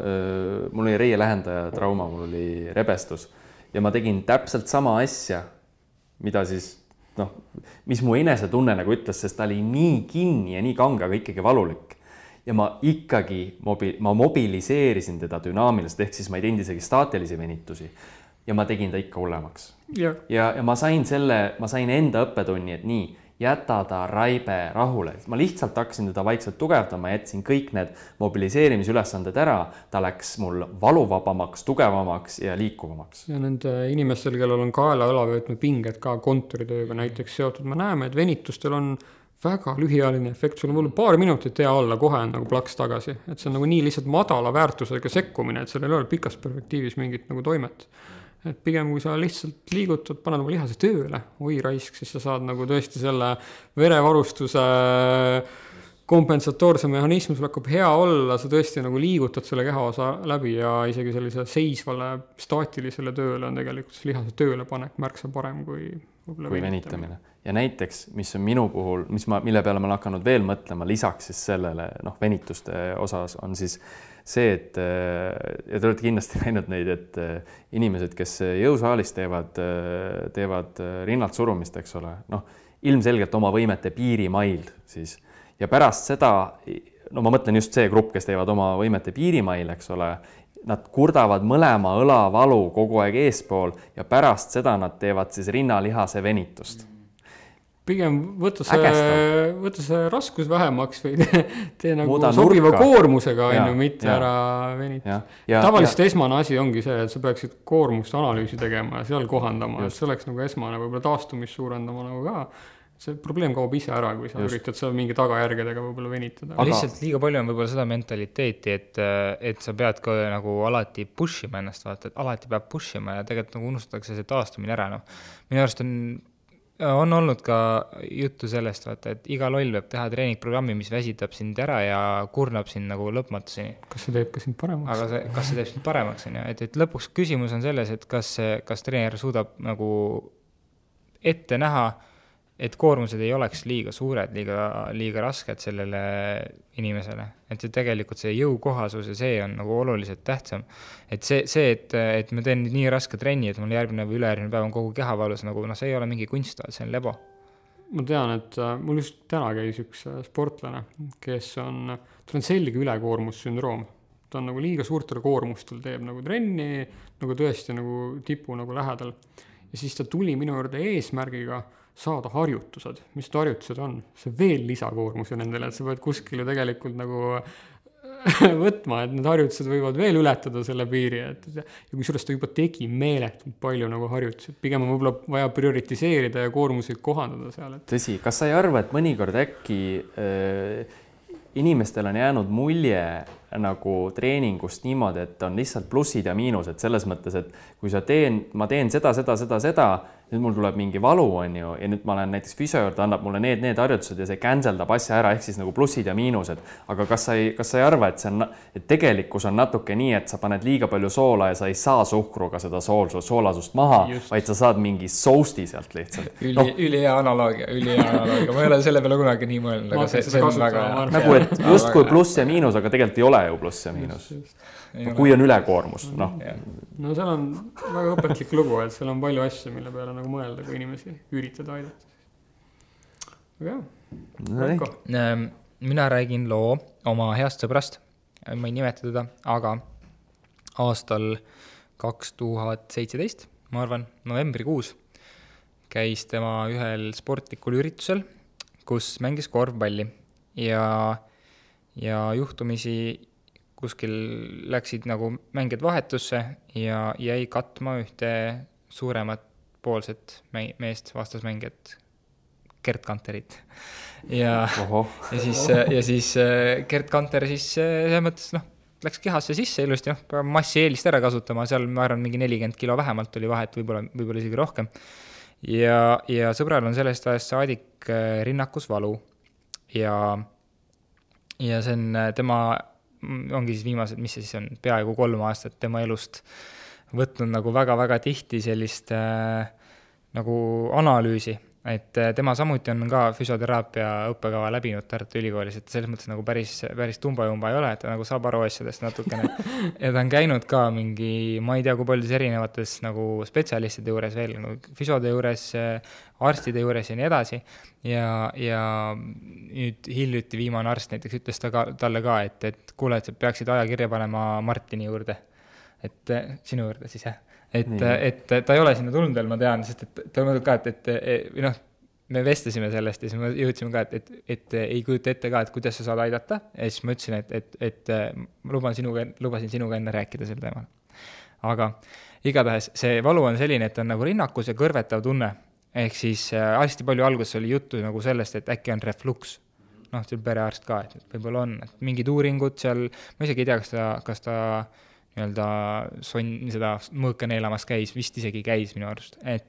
mul oli reie lähendaja trauma, mul oli rebestus ja ma tegin täpselt sama asja, mida siis, noh, mis mu enesetunne nagu ütles, sest ta oli nii kinni ja nii kange, aga ikkagi valulik. Ja ma ikkagi mobiliseerisin teda dünaamiliselt, ehk siis ma ei teinud isegi staatilisi venitusi ja ma tegin ta ikka hullemaks. Ja ma sain enda õppetunni, et nii, jäta ta raibe rahule. Ma lihtsalt hakkasin teda vaikselt tugevdama, jätsin kõik need mobiliseerimisülesanded ära, ta läks mul valuvabamaks, tugevamaks ja liikuvamaks. Ja nende inimestel, kellel on kaela õlavöötme pinged ka kontoritööga näiteks seotud, me näeme, et venitustel on väga lühiajaline efekt, sul on võib-olla paar minutit hea olla, kohe on nagu plaks tagasi, et see on nagu nii lihtsalt madala väärtusega sekkumine, et sellel ei ole pikas perspektiivis mingit nagu toimet. Et pigem kui sa lihtsalt liigutad, paned oma lihase tööle, oi raisk, siis sa saad nagu tõesti selle verevarustuse kompensatoorse mehhanismi, sul hakkab hea olla, sa tõesti nagu liigutad selle kehaosa läbi ja isegi sellise seisvale staatilisele tööle on tegelikult lihase tööle panek märksa parem kui venitamine. Ja näiteks, mis on minu puhul, mille peale ma olen hakanud veel mõtlema, lisaks siis sellele venituste osas on siis see, et ja te olete kindlasti näinud neid, et inimesed, kes jõusaalis teevad rinnalt surumist, eks ole, ilmselgelt oma võimete piirimail siis. Ja pärast seda, ma mõtlen just see grupp, kes teevad oma võimete piirimail, eks ole, nad kurdavad mõlema õlavalu kogu aeg eespool ja pärast seda nad teevad siis rinnalihase venitust. Pigem võtta see raskus vähemaks või tee nagu sobiva koormusega, mitte ära venita. Tavaliselt esmane asi ongi see, et sa peaksid koormust analüüsi tegema ja seal kohandama, et see oleks nagu esmane, võib-olla taastumist suurendama nagu ka. See probleem kaob ise ära, kui sa üritad seal mingi tagajärgedega võib-olla venitada. Aga lihtsalt liiga palju on võib-olla seda mentaliteeti, et sa pead ka nagu alati pushima ennast, vaata, et alati peab pushima ja tegelikult nagu unustatakse see taastumine ära. Minu arust on olnud ka juttu sellest, vaata, et iga loll peab teha treeningprogrammi, mis väsitab sind ära ja kurnab sind nagu lõpmatuseni. Kas see teeb ka sind paremaks? Aga kas see teeb sind paremaks? Et lõpuks küsimus on selles, et kas treener suudab nagu ette näha, et koormused ei oleks liiga suured, liiga rasked sellele inimesele. Et see tegelikult see jõukohasus ja see on nagu oluliselt tähtsam. Et et ma teen nii raske trenni, et mul järgmine või ülejärgmine päev on kogu kehavalus, nagu see ei ole mingi kunst, see on lebo. Ma tean, et mul just täna käis üks sportlane, kes tal on selge ülekoormussündroom. Ta on nagu liiga suurtel koormustel, teeb nagu trenni, nagu tõesti nagu tipu nagu lähedal. Ja siis ta tuli minu juurde eesmärgiga saada harjutused. Mis harjutused on? See veel lisakoormus ju nendele, et sa pead kuskile tegelikult nagu võtma, et need harjutused võivad veel ületada selle piiri. Ja kui sellest ta juba tegi meeletult palju nagu harjutused, pigem on võib-olla vaja prioritiseerida ja koormuseid kohandada seal. Tõsi, kas sa ei arva, et mõnikord äkki inimestel on jäänud mulje, nagu treeningust niimoodi, et on lihtsalt plussid ja miinused selles mõttes, et kui ma teen seda, nüüd mul tuleb mingi valu, on ju, ja nüüd ma olen näiteks füsio juurde, annab mulle need harjutused ja see canceldab asja ära, ehk siis nagu plussid ja miinused. Aga kas sa ei arva, et tegelikkus on natuke nii, et sa paned liiga palju soola ja sa ei saa suhkruga seda soolasust maha, vaid sa saad mingi sousti sealt lihtsalt. Ülihea analoogia. Ma ei ole selle peale kunagi nii mõelnud, aga see on väga nagu, et justkui pluss ja miinus, aga tegelikult ei ole ju pluss ja miinus. Kui on ülekoormus, noh. No seal on väga õpetlik lugu, et seal on palju asju, mille peale nagu mõelda, kui inimesi üritada aidata. Aga jah. Mina räägin loo oma heast sõbrast, ma ei nimeta teda, aga aastal 2017, ma arvan, novembrikuus käis tema ühel sportlikul üritusel, kus mängis korvpalli ja juhtumisi kuskil läksid nagu mängijad vahetusse ja jäi katma ühte suuremat poolset meest, vastasmängijat, Gert Kanterit. Ja siis Gert Kanter siis selles mõttes, läks kehasse sisse ilusti, massi eelist ära kasutama, seal ma arvan mingi 40 kilo vähemalt oli vahet, võib-olla isegi rohkem. Ja sõbral on sellest ajast saadik rinnakus valu ja see on tema ongi siis viimased, mis see siis on, peaaegu 3 aastat tema elust võtnud nagu väga-väga tihti sellist nagu analüüsi, et tema samuti on ka füsioteraapia õppekava läbinud Tartu Ülikoolis, et selles mõttes nagu päris tumba-jumba ei ole, et ta nagu saab aru asjadest natukene ja ta on käinud ka mingi, ma ei tea, kui paljudes erinevates nagu spetsialistide juures veel, nagu füsiode juures, arstide juures ja nii edasi ja nüüd hiljuti viimane arst näiteks ütles talle ka, et kuule, et sa peaksid ajakirja panema Martini juurde, et sinu juurde siis jah. Et ta ei ole sinna tulnud veel, ma tean, sest et ta mõtleb ka, et me vestlesime sellest ja siis me jõudsime ka, et ei kujuta ette ka, et kuidas sa saad aidata ja siis ma ütlesin, et lubasin sinuga enne rääkida sel teemal. Aga igatahes see valu on selline, et on nagu rinnakus ja kõrvetav tunne, ehk siis hästi palju alguses oli juttu nagu sellest, et äkki on refluks. See on perearst ka, et võib-olla on et mingid uuringud seal, ma isegi ei tea, kas ta nii-öelda seda mõõka neelamas käis, vist isegi käis minu arust,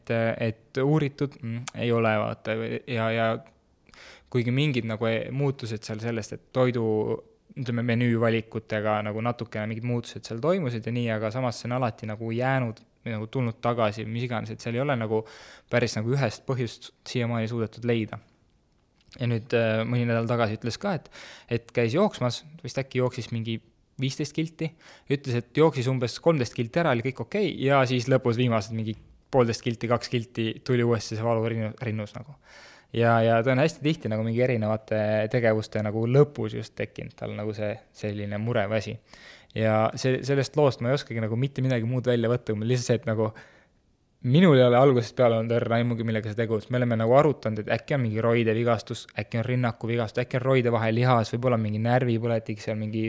et uuritud ei ole vaata ja kuigi mingid nagu muutused seal sellest, et toidu, ütleme menüüvalikutega nagu natukene mingid muutused seal toimusid ja nii, aga samas see on alati nagu jäänud või nagu tulnud tagasi, mis iganes, et seal ei ole nagu päris nagu ühest põhjust siiamaani suudetud leida. Ja nüüd mõni nädal tagasi ütles ka, et käis jooksmas, vist äkki jooksis mingi 15 kilti, ütles, et jooksis umbes 13 kilti ära, oli kõik okei, ja siis lõpus viimased mingi 1,5 kilti, 2 kilti tuli uuesti see valu rinnus nagu. Ja ta on hästi tihti nagu mingi erinevate tegevuste nagu lõpus just tekkinud, tal nagu see selline mureväsi. Ja sellest loost ma ei oskagi nagu mitte midagi muud välja võtta, kui lihtsalt see, et nagu minul ei ole algusest peale olnud aimugi, millega see tegus. Me oleme nagu arutanud, et äkki on mingi roide vigastus, äkki on rinnaku vigastus, äkki on roide vahe lihas, võib-olla mingi närvipõletik, seal mingi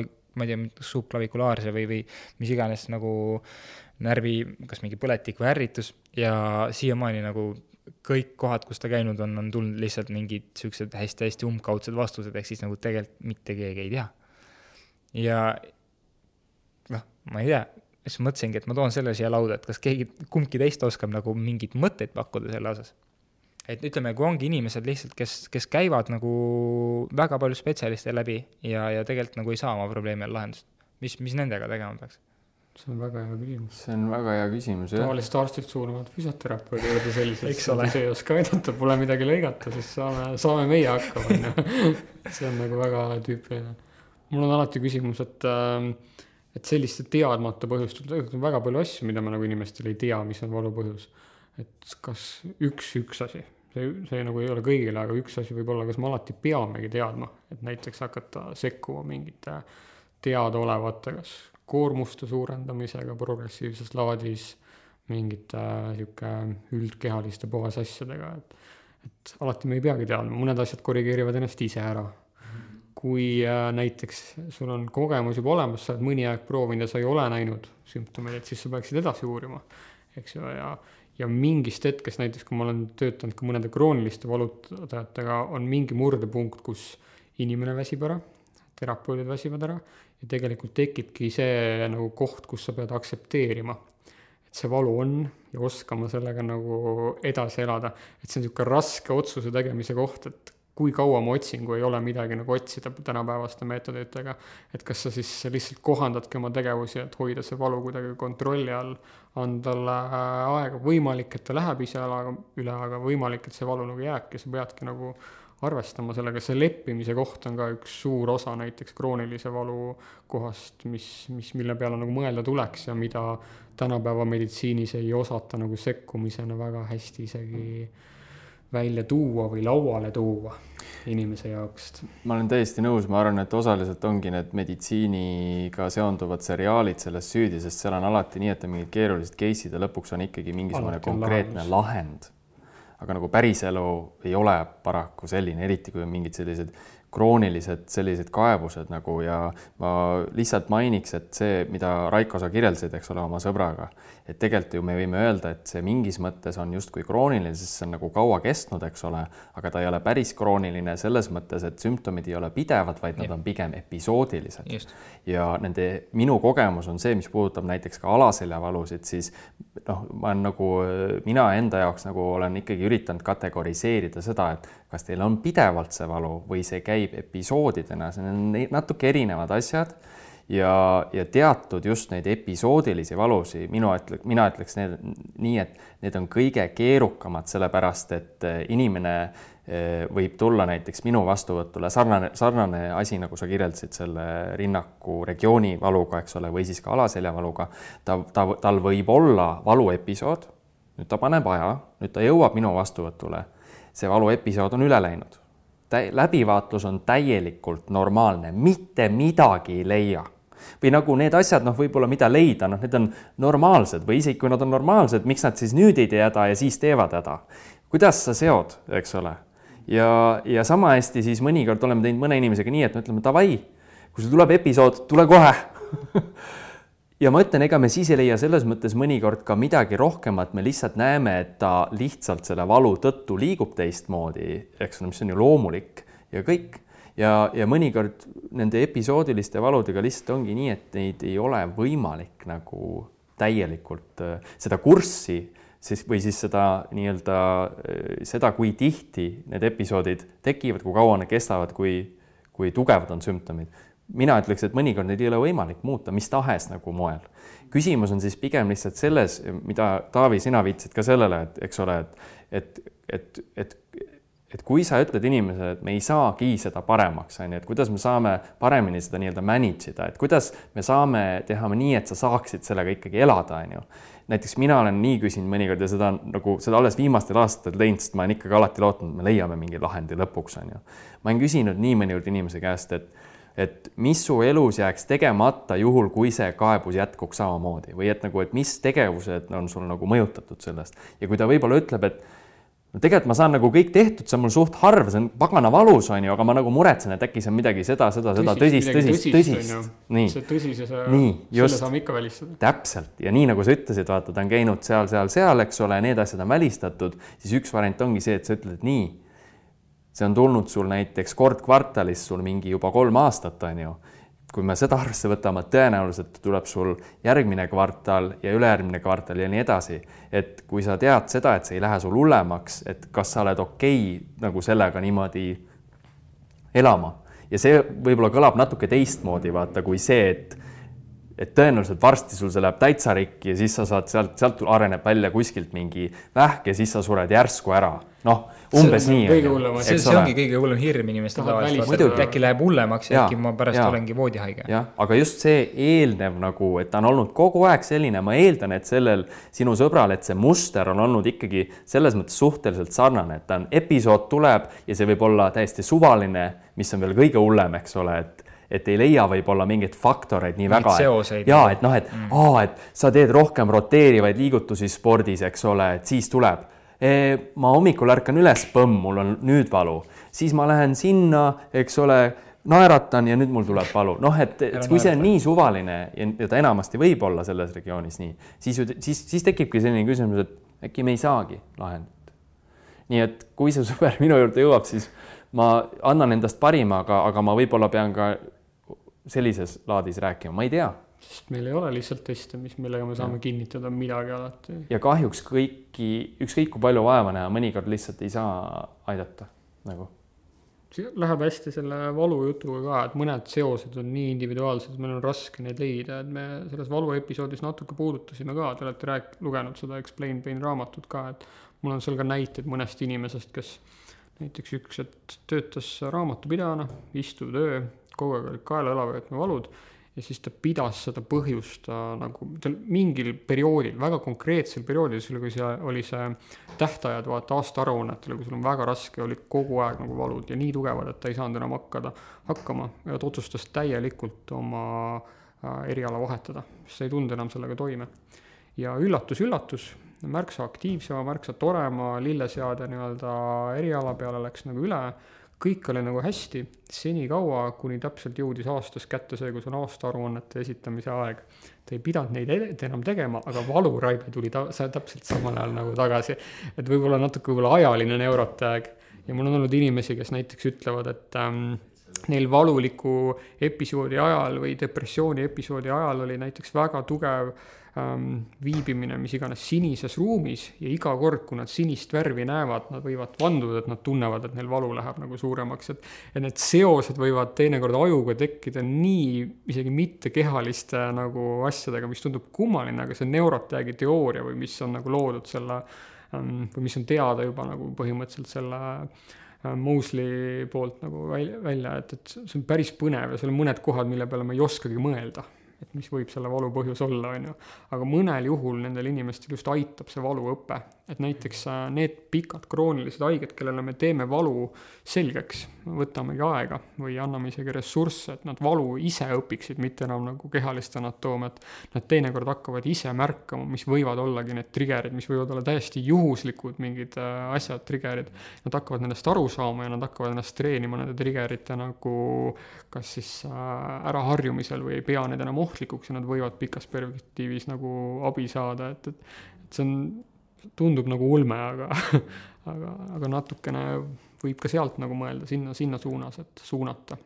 subklavikulaarse või mis iganes nagu närvi, kas mingi põletik või ärritus ja siiamaani nagu kõik kohad, kus ta käinud on tulnud lihtsalt mingid sellised hästi umbkaudsed vastused, ehk siis nagu tegelikult mitte keegi ei tea. Ja ma ei tea, siis mõtlesingi, et ma toon selle siia lauda, et kas kumbki teist oskab nagu mingit mõtteid pakkuda selle osas. Et ütleme, kui ongi inimesed lihtsalt, kes käivad nagu väga palju spetsialiste läbi ja tegelikult nagu ei saa oma probleemi lahendust. Mis nendega tegema peaks? See on väga hea küsimus. See on väga hea küsimus, jah. Tavaliselt arstid suunavad füsioterapeudi juurde sellised, see ei oska aidata, pole midagi lõigata, siis saame meie hakkama. See on nagu väga tüüpiline. Mul on alati küsimus, et selliste teadmata põhjustel on väga palju asju, mida ma nagu inimestel ei tea, mis on valu põhjus. Et kas üks asi, see nagu ei ole kõigile, aga üks asi võib olla, kas ma alati peamegi teadma, et näiteks hakata sekkuma mingite teadaolevate, kas koormuste suurendamisega progressiivses laadis, mingite üldkehaliste puhasasjadega, et alati me ei peagi teadma, mõned asjad korrigeerivad ennast ise ära. Kui näiteks sul on kogemus juba olemas, sa oled mõni aeg proovinud ja sa ei ole näinud sümptomeid, et siis sa peaksid edasi uurima, eks ju, ja mingist hetkest, näiteks kui ma olen töötanud ka mõnede krooniliste valutajatega, on mingi murdepunkt, kus inimene väsib ära, terapeudid väsivad ära ja tegelikult tekibki see nagu koht, kus sa pead aktsepteerima, et see valu on ja oskama sellega nagu edasi elada. Et see on niisugune raske otsuse tegemise koht, et kui kaua ma otsin, kui ei ole midagi nagu otsida tänapäevaste meetoditega, et kas sa siis lihtsalt kohandadki oma tegevusi, et hoida see valu kuidagi kontrolli all, anda talle aega, võimalik, et ta läheb ise üle, aga võimalik, et see valu nagu jääbki, sa peadki nagu arvestama sellega, see leppimise koht on ka üks suur osa näiteks kroonilise valu kohast, mille peale nagu mõelda tuleks ja mida tänapäeva meditsiinis ei osata nagu sekkumisena väga hästi isegi välja tuua või lauale tuua inimese jaoks. Ma olen täiesti nõus, ma arvan, et osaliselt ongi need meditsiiniga seonduvad seriaalid selles süüdi, sest seal on alati nii, et on mingid keerulised case'id ja lõpuks on ikkagi mingisugune konkreetne lahend. Aga nagu päriselu ei ole paraku selline, eriti kui on mingid sellised kroonilised sellised kaebused nagu ja ma lihtsalt mainiks, et see, mida Raiko sa kirjeldasid, eks ole, oma sõbraga, et tegelikult ju me võime öelda, et see mingis mõttes on justkui krooniline, sest see on nagu kaua kestnud, eks ole, aga ta ei ole päris krooniline selles mõttes, et sümptomid ei ole pidevad, vaid nad on pigem episoodilised. Just. Ja minu kogemus on see, mis puudutab näiteks ka alaseljavalusid, siis mina enda jaoks nagu olen ikkagi üritanud kategoriseerida seda, et kas teil on pidevalt see valu või see käib episoodidena, see on natuke erinevad asjad ja teatud just neid episoodilisi valusi, mina ütleks nii, et need on kõige keerukamad, sellepärast et inimene võib tulla näiteks minu vastuvõtule sarnane asi, nagu sa kirjeldasid selle rinnaku regiooni valuga, eks ole, või siis ka alaseljavaluga. Tal võib olla valuepisood, nüüd ta paneb aja, nüüd ta jõuab minu vastuvõtule, see valuepisood on üle läinud. Läbivaatlus on täielikult normaalne, mitte midagi ei leia. Või nagu need asjad, võib-olla mida leida, need on normaalsed või isegi kui nad on normaalsed, miks nad siis nüüd ei tee häda ja siis teevad häda? Kuidas sa seod, eks ole? Ja sama hästi siis mõnikord oleme teinud mõne inimesega nii, et me ütleme, davai, kui sul tuleb episood, tule kohe. Ja ma ütlen, ega me siis ei leia selles mõttes mõnikord ka midagi rohkemat, me lihtsalt näeme, et ta lihtsalt selle valu tõttu liigub teistmoodi, eks ole, mis on ju loomulik ja kõik. Ja mõnikord nende episoodiliste valudega lihtsalt ongi nii, et neid ei ole võimalik nagu täielikult seda kurssi või siis seda, kui tihti need episoodid tekivad, kui kaua need kestavad, kui tugevad on sümptomid. Mina ütleks, et mõnikord neid ei ole võimalik muuta, mis tahes nagu moel. Küsimus on siis pigem lihtsalt selles, mida Taavi, sina viitsid ka sellele, et eks ole, et kui sa ütled inimesele, et me ei saagi seda paremaks, et kuidas me saame paremini seda nii-öelda manage'ida, et kuidas me saame teha nii, et sa saaksid sellega ikkagi elada. Näiteks mina olen nii küsinud mõnikord ja seda alles viimastel aastatel teinud, sest ma olen ikkagi alati lootnud, et me leiame mingi lahendi lõpuks. Ma olen küsinud nii mõnikord inimese käest, et mis su elus jääks tegemata juhul, kui see kaebus jätkuks samamoodi või et mis tegevused on sul nagu mõjutatud sellest. Ja kui ta võib-olla ütleb, et tegelikult ma saan nagu kõik tehtud, see on mul suht harv, see on pagana valus, aga ma nagu muretsen, et äkki see on midagi seda, tõsist. Nii. See tõsise, selle saame ikka välistada. Täpselt. Ja nii nagu sa ütlesid, vaata, ta on käinud seal, eks ole, need asjad on välistatud, siis üks variant ongi see, et sa ütled, et nii, see on tulnud sul näiteks kord kvartalis sul mingi juba 3 aastat, kui me seda arvesse võtame, tõenäoliselt tuleb sul järgmine kvartal ja ülejärgmine kvartal ja nii edasi. Et kui sa tead seda, et see ei lähe sul hullemaks, et kas sa oled okei nagu sellega niimoodi elama. Ja see võib-olla kõlab natuke teistmoodi, vaata, kui see, et tõenäoliselt varsti sul see läheb täitsa rikki ja siis sa saad sealt areneb välja kuskilt mingi vähk ja siis sa sured järsku ära. Umbes nii. See ongi kõige hullem hirm inimeste tavaliselt. Äkki läheb hullemaks ja äkki ma pärast olengi voodihaige. Aga just see eelnev nagu, et ta on olnud kogu aeg selline, ma eeldan, et sellel sinu sõbral, et see muster on olnud ikkagi selles mõttes suhteliselt sarnane, et ta on episood tuleb ja see võib olla täiesti suvaline, mis on veel kõige hullem, eks ole, et ei leia võib-olla mingeid faktoreid nii väga. Et sa teed rohkem roteerivaid liigutusi spordis, eks ole, et siis tuleb. Ma hommikul ärkan üles, mul on nüüd valu. Siis ma lähen sinna, eks ole, naeratan ja nüüd mul tuleb valu. Et kui see on nii suvaline ja ta enamasti võib olla selles regioonis nii, siis tekibki selline küsimus, et äkki me ei saagi lahendada. Nii et kui see sõber minu juurde jõuab, siis ma annan endast parima, aga ma võib-olla pean ka sellises laadis rääkima, ma ei tea. Sest meil ei ole lihtsalt teste, millega me saame kinnitada midagi alati. Ja kahjuks ükskõik kui palju vaeva näha, mõnikord lihtsalt ei saa aidata nagu. Läheb hästi selle valujutuga ka, et mõned seosed on nii individuaalsed, et meil on raske neid leida, et me selles valuepisoodis natuke puudutasime ka, te olete lugenud seda Explain Pain raamatut ka, et mul on seal ka näiteid mõnest inimesest, kes näiteks üks, et töötas raamatupidajana, istuv töö, kogu aeg olid kaela elavöötme valud ja siis ta pidas seda põhjust nagu mingil perioodil, väga konkreetsel perioodil, kui see oli see tähtajad vaata aastaaruannetele, kui sul on väga raske, olid kogu aeg nagu valud ja nii tugevad, et ta ei saanud enam hakkama ja ta otsustas täielikult oma eriala vahetada, sest ei tulnud enam sellega toime. Ja üllatus, märksa aktiivsema, märksa torema lilleseade nii-öelda eriala peale läks nagu üle. Kõik oli nagu hästi, seni kaua, kuni täpselt jõudis aastas kätte see, kus on aastaaruannete esitamise aeg. Ta ei pidanud neid enam tegema, aga valuraibe tuli täpselt samal ajal nagu tagasi. Et võib-olla natuke ajaline neurotääg. Ja mul on olnud inimesi, kes näiteks ütlevad, et neil valuliku episoodi ajal või depressiooni episoodi ajal oli näiteks väga tugev viibimine, mis iganes sinises ruumis ja iga kord, kui nad sinist värvi näevad, nad võivad vanduda, et nad tunnevad, et neil valu läheb nagu suuremaks, et need seosed võivad teinekord ajuga tekkida nii isegi mitte kehaliste nagu asjadega, mis tundub kummaline, aga see neurotäägi teooria või mis on nagu loodud selle või mis on teada juba nagu põhimõtteliselt selle Moseley poolt nagu välja, et see on päris põnev ja seal on mõned kohad, mille peale ma ei oskagi mõelda, et mis võib selle valu põhjus olla, on ju. Aga mõnel juhul nendel inimestel just aitab see valuõpe, et näiteks need pikad kroonilised haiged, kellele me teeme valu selgeks, võtamegi aega või anname isegi ressursse, et nad valu ise õpiksid, mitte enam nagu kehalist anatoomiat. Nad teinekord hakkavad ise märkama, mis võivad ollagi need triggerid, mis võivad olla täiesti juhuslikud mingid asjad, triggerid. Nad hakkavad nendest aru saama ja nad hakkavad ennast treenima nende triggerite nagu kas siis ära harjumisel või ei pea need enam ohtlikuks ja nad võivad pikas perspektiivis nagu abi saada, et see tundub nagu ulme, aga natukene võib ka sealt nagu mõelda sinna suunas, et suunata.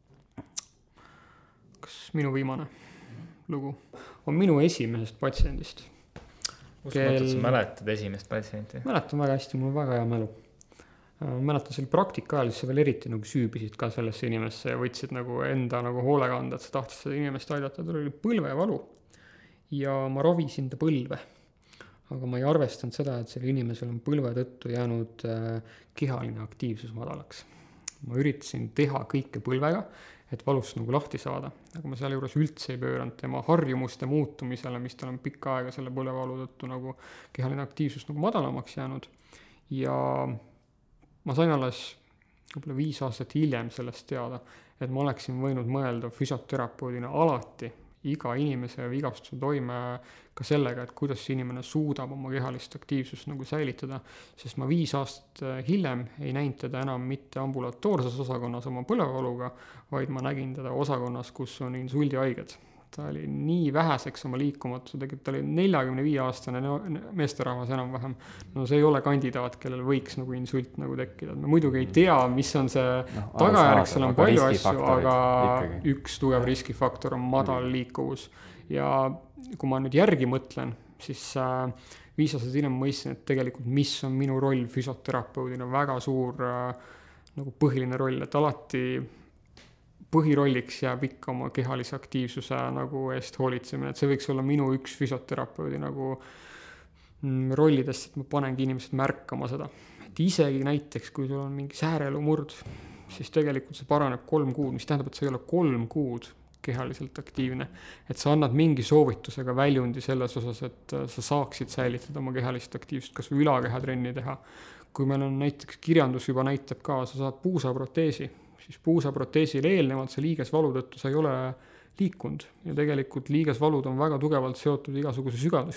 Kas minu viimane lugu on minu esimesest patsiendist? Uskumatult sa mäletad esimest patsienti? Mäletan väga hästi, mul on väga hea mälu. Mäletan selle praktika ajal, siis sa veel eriti nagu süübisid ka sellesse inimesse ja võtsid nagu enda nagu hooleganda, et sa tahtis seda inimest aidata. Tal oli põlvevalu ja ma ravisin ta põlve. Aga ma ei arvestanud seda, et selle inimesel on põlve tõttu jäänud kehaline aktiivsus madalaks. Ma üritasin teha kõike põlvega, et valust nagu lahti saada. Aga ma seal juures üldse ei pööranud tema harjumuste muutumisele, mis tal on pikka aega selle põlvevalu tõttu nagu kehaline aktiivsus nagu madalamaks jäänud. Ja ma sain alles 5 aastat hiljem sellest teada, et ma oleksin võinud mõelda füsioterapeudina alati iga inimese vigastuse toime ka sellega, et kuidas inimene suudab oma kehalist aktiivsust nagu säilitada, sest ma 5 aastat hiljem ei näinud teda enam mitte ambulatoorses osakonnas oma põlvevaluga, vaid ma nägin teda osakonnas, kus on insuldihaiged. Ta oli nii väheseks oma liikumatuse, tegelikult ta oli 45-aastane meesterahvas enam-vähem. No see ei ole kandidaat, kellel võiks nagu insult nagu tekkida. Me muidugi ei tea, mis on see tagajärg, seal on palju asju, aga üks tugev riskifaktor on madal liikuvus. Ja kui ma nüüd järgi mõtlen, siis 5 aastat hiljem mõistsin, et tegelikult mis on minu roll füsioterapeudina, väga suur nagu põhiline roll, et alati põhirolliks jääb ikka oma kehalise aktiivsuse nagu eest hoolitsemine, et see võiks olla minu üks füsioterapeudi nagu rollidest, et ma panengi inimesed märkama seda. Et isegi näiteks, kui sul on mingi säärelumurd, siis tegelikult see paraneb 3 kuud, mis tähendab, et see ei ole 3 kuud kehaliselt aktiivne. Et sa annad mingi soovitusega väljundi selles osas, et sa saaksid säilitada oma kehalist aktiivsust, kas või ülakehatrenni teha. Kui meil on näiteks kirjandus juba näitab ka, sa saad puusaproteesi, siis puusaproteesil eelnevalt see liigesvalu tõttu sa ei ole liikunud ja tegelikult liigesvalud on väga tugevalt seotud igasuguse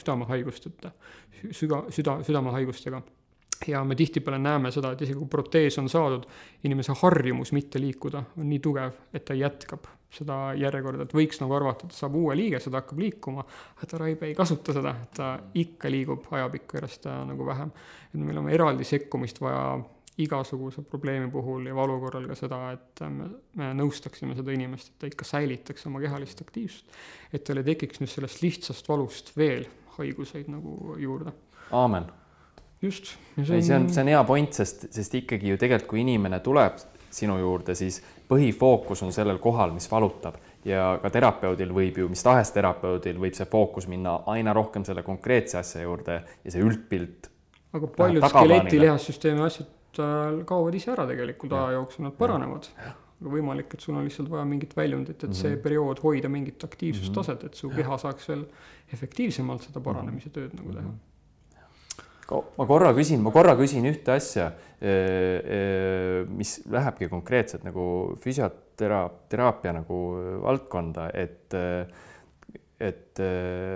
südamehaigustega. Ja me tihtipeale näeme seda, et isegi kui protees on saadud, inimese harjumus mitte liikuda on nii tugev, et ta jätkab seda järjekorda, et võiks nagu arvata, et saab uue liigese, ta hakkab liikuma, et ta raibe ei kasuta seda, et ta ikka liigub ajapikku järjest nagu vähem. Et meil on eraldi sekkumist vaja igasuguse probleemi puhul ja valu korral ka seda, et me nõustaksime seda inimest, et ta ikka säilitaks oma kehalist aktiivsust, et tal ei tekiks nüüd sellest lihtsast valust veel haiguseid nagu juurde. Aamen. Just. See on hea point, sest ikkagi ju tegelikult, kui inimene tuleb sinu juurde, siis põhifookus on sellel kohal, mis valutab ja ka terapeudil võib ju, mis tahes terapeudil võib see fookus minna aina rohkem selle konkreetse asja juurde ja see üldpilt. Aga paljud skeleti lihassüsteemi asjad kaovad ise ära tegelikult aja jooksul, nad paranevad. Aga võimalik, et sul on lihtsalt vaja mingit väljundit, et see periood hoida mingit aktiivsustaset, et su keha saaks veel efektiivsemalt seda paranemise tööd nagu teha. Ma korra küsin ühte asja, mis lähebki konkreetselt nagu füsioteraapia nagu valdkonda, et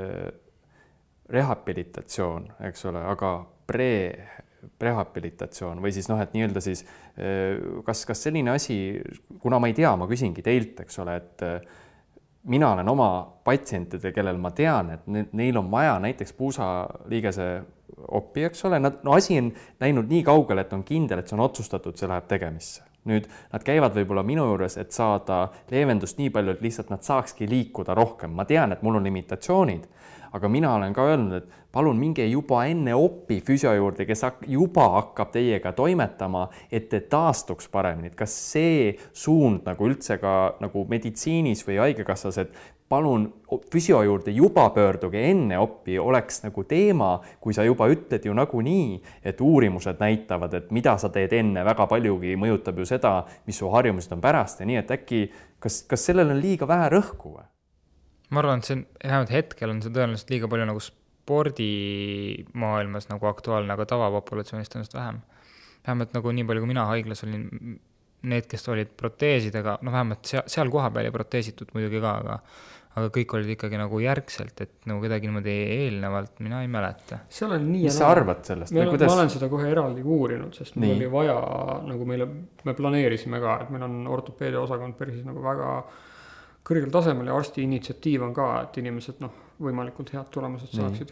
rehabilitatsioon, eks ole, aga rehabilitatsioon või siis et nii-öelda siis kas selline asi, kuna ma ei tea, ma küsingi teilt, eks ole, et mina olen oma patsientide, kellel ma tean, et neil on vaja näiteks puusaliigese oppi, eks ole, asi on läinud nii kaugele, et on kindel, et see on otsustatud, see läheb tegemisse. Nüüd nad käivad võib-olla minu juures, et saada leevendust nii palju, et lihtsalt nad saakski liikuda rohkem. Ma tean, et mul on limitatsioonid, aga mina olen ka öelnud, et palun minge juba enne opi füsio juurde, kes juba hakkab teiega toimetama, et te taastuks paremini. Kas see suund nagu üldse ka nagu meditsiinis või haigekassas, et palun füsio juurde juba pöörduge enne opi, oleks nagu teema, kui sa juba ütled ju nagu nii, et uurimused näitavad, et mida sa teed enne, väga paljugi mõjutab ju seda, mis su harjumused on pärast ja nii, et äkki, kas sellel on liiga vähe rõhku või? Ma arvan, et see vähemalt hetkel on see tõenäoliselt liiga palju nagu spordimaailmas nagu aktuaalne, aga tavapopulatsioonist on vähem. Vähemalt nagu nii palju, kui mina haiglas olin, need, kes olid proteesidega, vähemalt seal koha peal ei proteesitud muidugi ka, aga kõik olid ikkagi nagu järgselt, et nagu kedagi niimoodi eelnevalt mina ei mäleta. Seal on nii mis sa arvad sellest? Ma olen seda kohe eraldi uurinud, sest meil oli vaja, nagu me planeerisime ka, et meil on ortopeedia osakond päris nagu väga kõrgel tasemel ja arsti initsiatiiv on ka, et inimesed võimalikult head tulemused saaksid.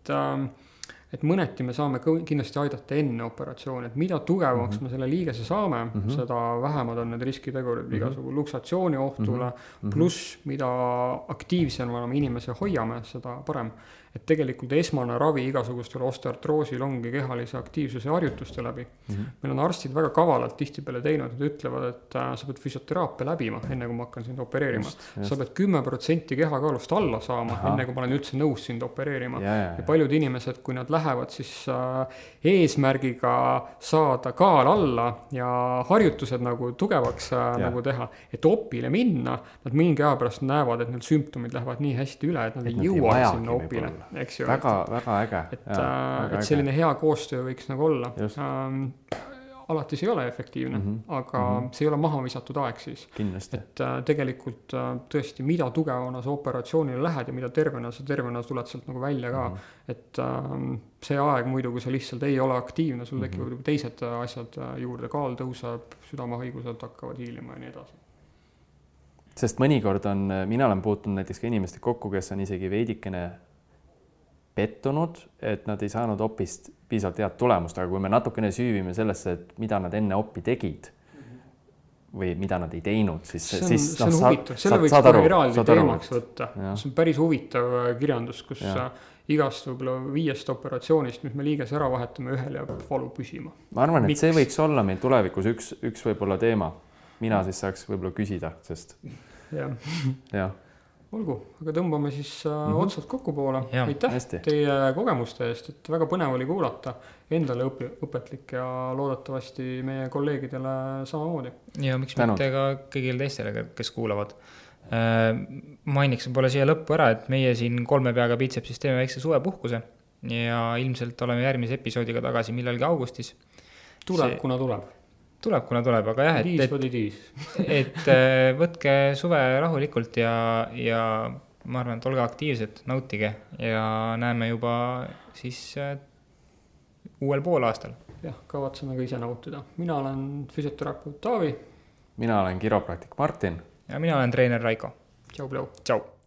Et mõneti me saame kindlasti aidata enne operatsiooni, et mida tugevamaks me selle liigese saame, seda vähemad on need riskitegurid igasugu luksatsiooni ohtule, pluss mida aktiivsemana me inimese hoiame, seda parem. Et tegelikult esmane ravi igasugustele osteoartroosil ongi kehalise aktiivsuse harjutuste läbi. Meil on arstid väga kavalalt tihtipeale teinud, nad ütlevad, et sa pead füsioteraapia läbima, enne kui ma hakkan sind opereerima. Sa pead 10% kehakaalust alla saama, enne kui ma olen üldse nõus sind opereerima. Ja paljud inimesed, kui nad lähevad siis eesmärgiga saada kaal alla ja harjutused nagu tugevaks nagu teha, et opile minna, nad mingi aja pärast näevad, et need sümptomid lähevad nii hästi üle, et nad ei jõua sinna opile. Väga äge. Et selline hea koostöö võiks nagu olla. Alati see ei ole efektiivne, aga see ei ole maha visatud aeg siis. Kindlasti. Et tegelikult tõesti, mida tugevana sa operatsioonile lähed ja mida tervena tuled sealt nagu välja ka. Et see aeg muidu, kui sa lihtsalt ei ole aktiivne, sul tekivad teised asjad juurde, kaal tõuseb, südamehaigused hakkavad hiilima ja nii edasi. Sest mõnikord mina olen puutunud näiteks ka inimeste kokku, kes on isegi veidikene pettunud, et nad ei saanud opist piisavalt head tulemust, aga kui me natukene süüvime sellesse, et mida nad enne opi tegid või mida nad ei teinud, siis see on huvitav, selle võiks kohe eraldi teemaks võtta. See on päris huvitav kirjandus, kus igast võib-olla 5 operatsioonist, mis me liiges ära vahetame, ühel jääb valu püsima. Ma arvan, et see võiks olla meil tulevikus üks võib-olla teema. Mina siis saaks võib-olla küsida, sest jah. Olgu, aga tõmbame siis otsad kokku poole. Aitäh teie kogemuste eest, et väga põnev oli kuulata, endale õpetlik ja loodetavasti meie kolleegidele samamoodi. Ja miks mitte ka kõigile teistele, kes kuulavad. Mainiks võib-olla siia lõppu ära, et meie siin 3 peaga biitsepsis teeme väikse suvepuhkuse ja ilmselt oleme järgmise episoodiga tagasi millalgi augustis. Tuleb, kuna tuleb. Tuleb, kuna tuleb, aga jah, et võtke suve rahulikult ja ma arvan, et olge aktiivsed, nautige ja näeme juba siis uuel poolaastal. Jah, kavatseme ka ise nautida. Mina olen füsioterapeut Taavi. Mina olen kiropraktik Martin. Ja mina olen treener Raiko. Tšau, Plau. Tšau.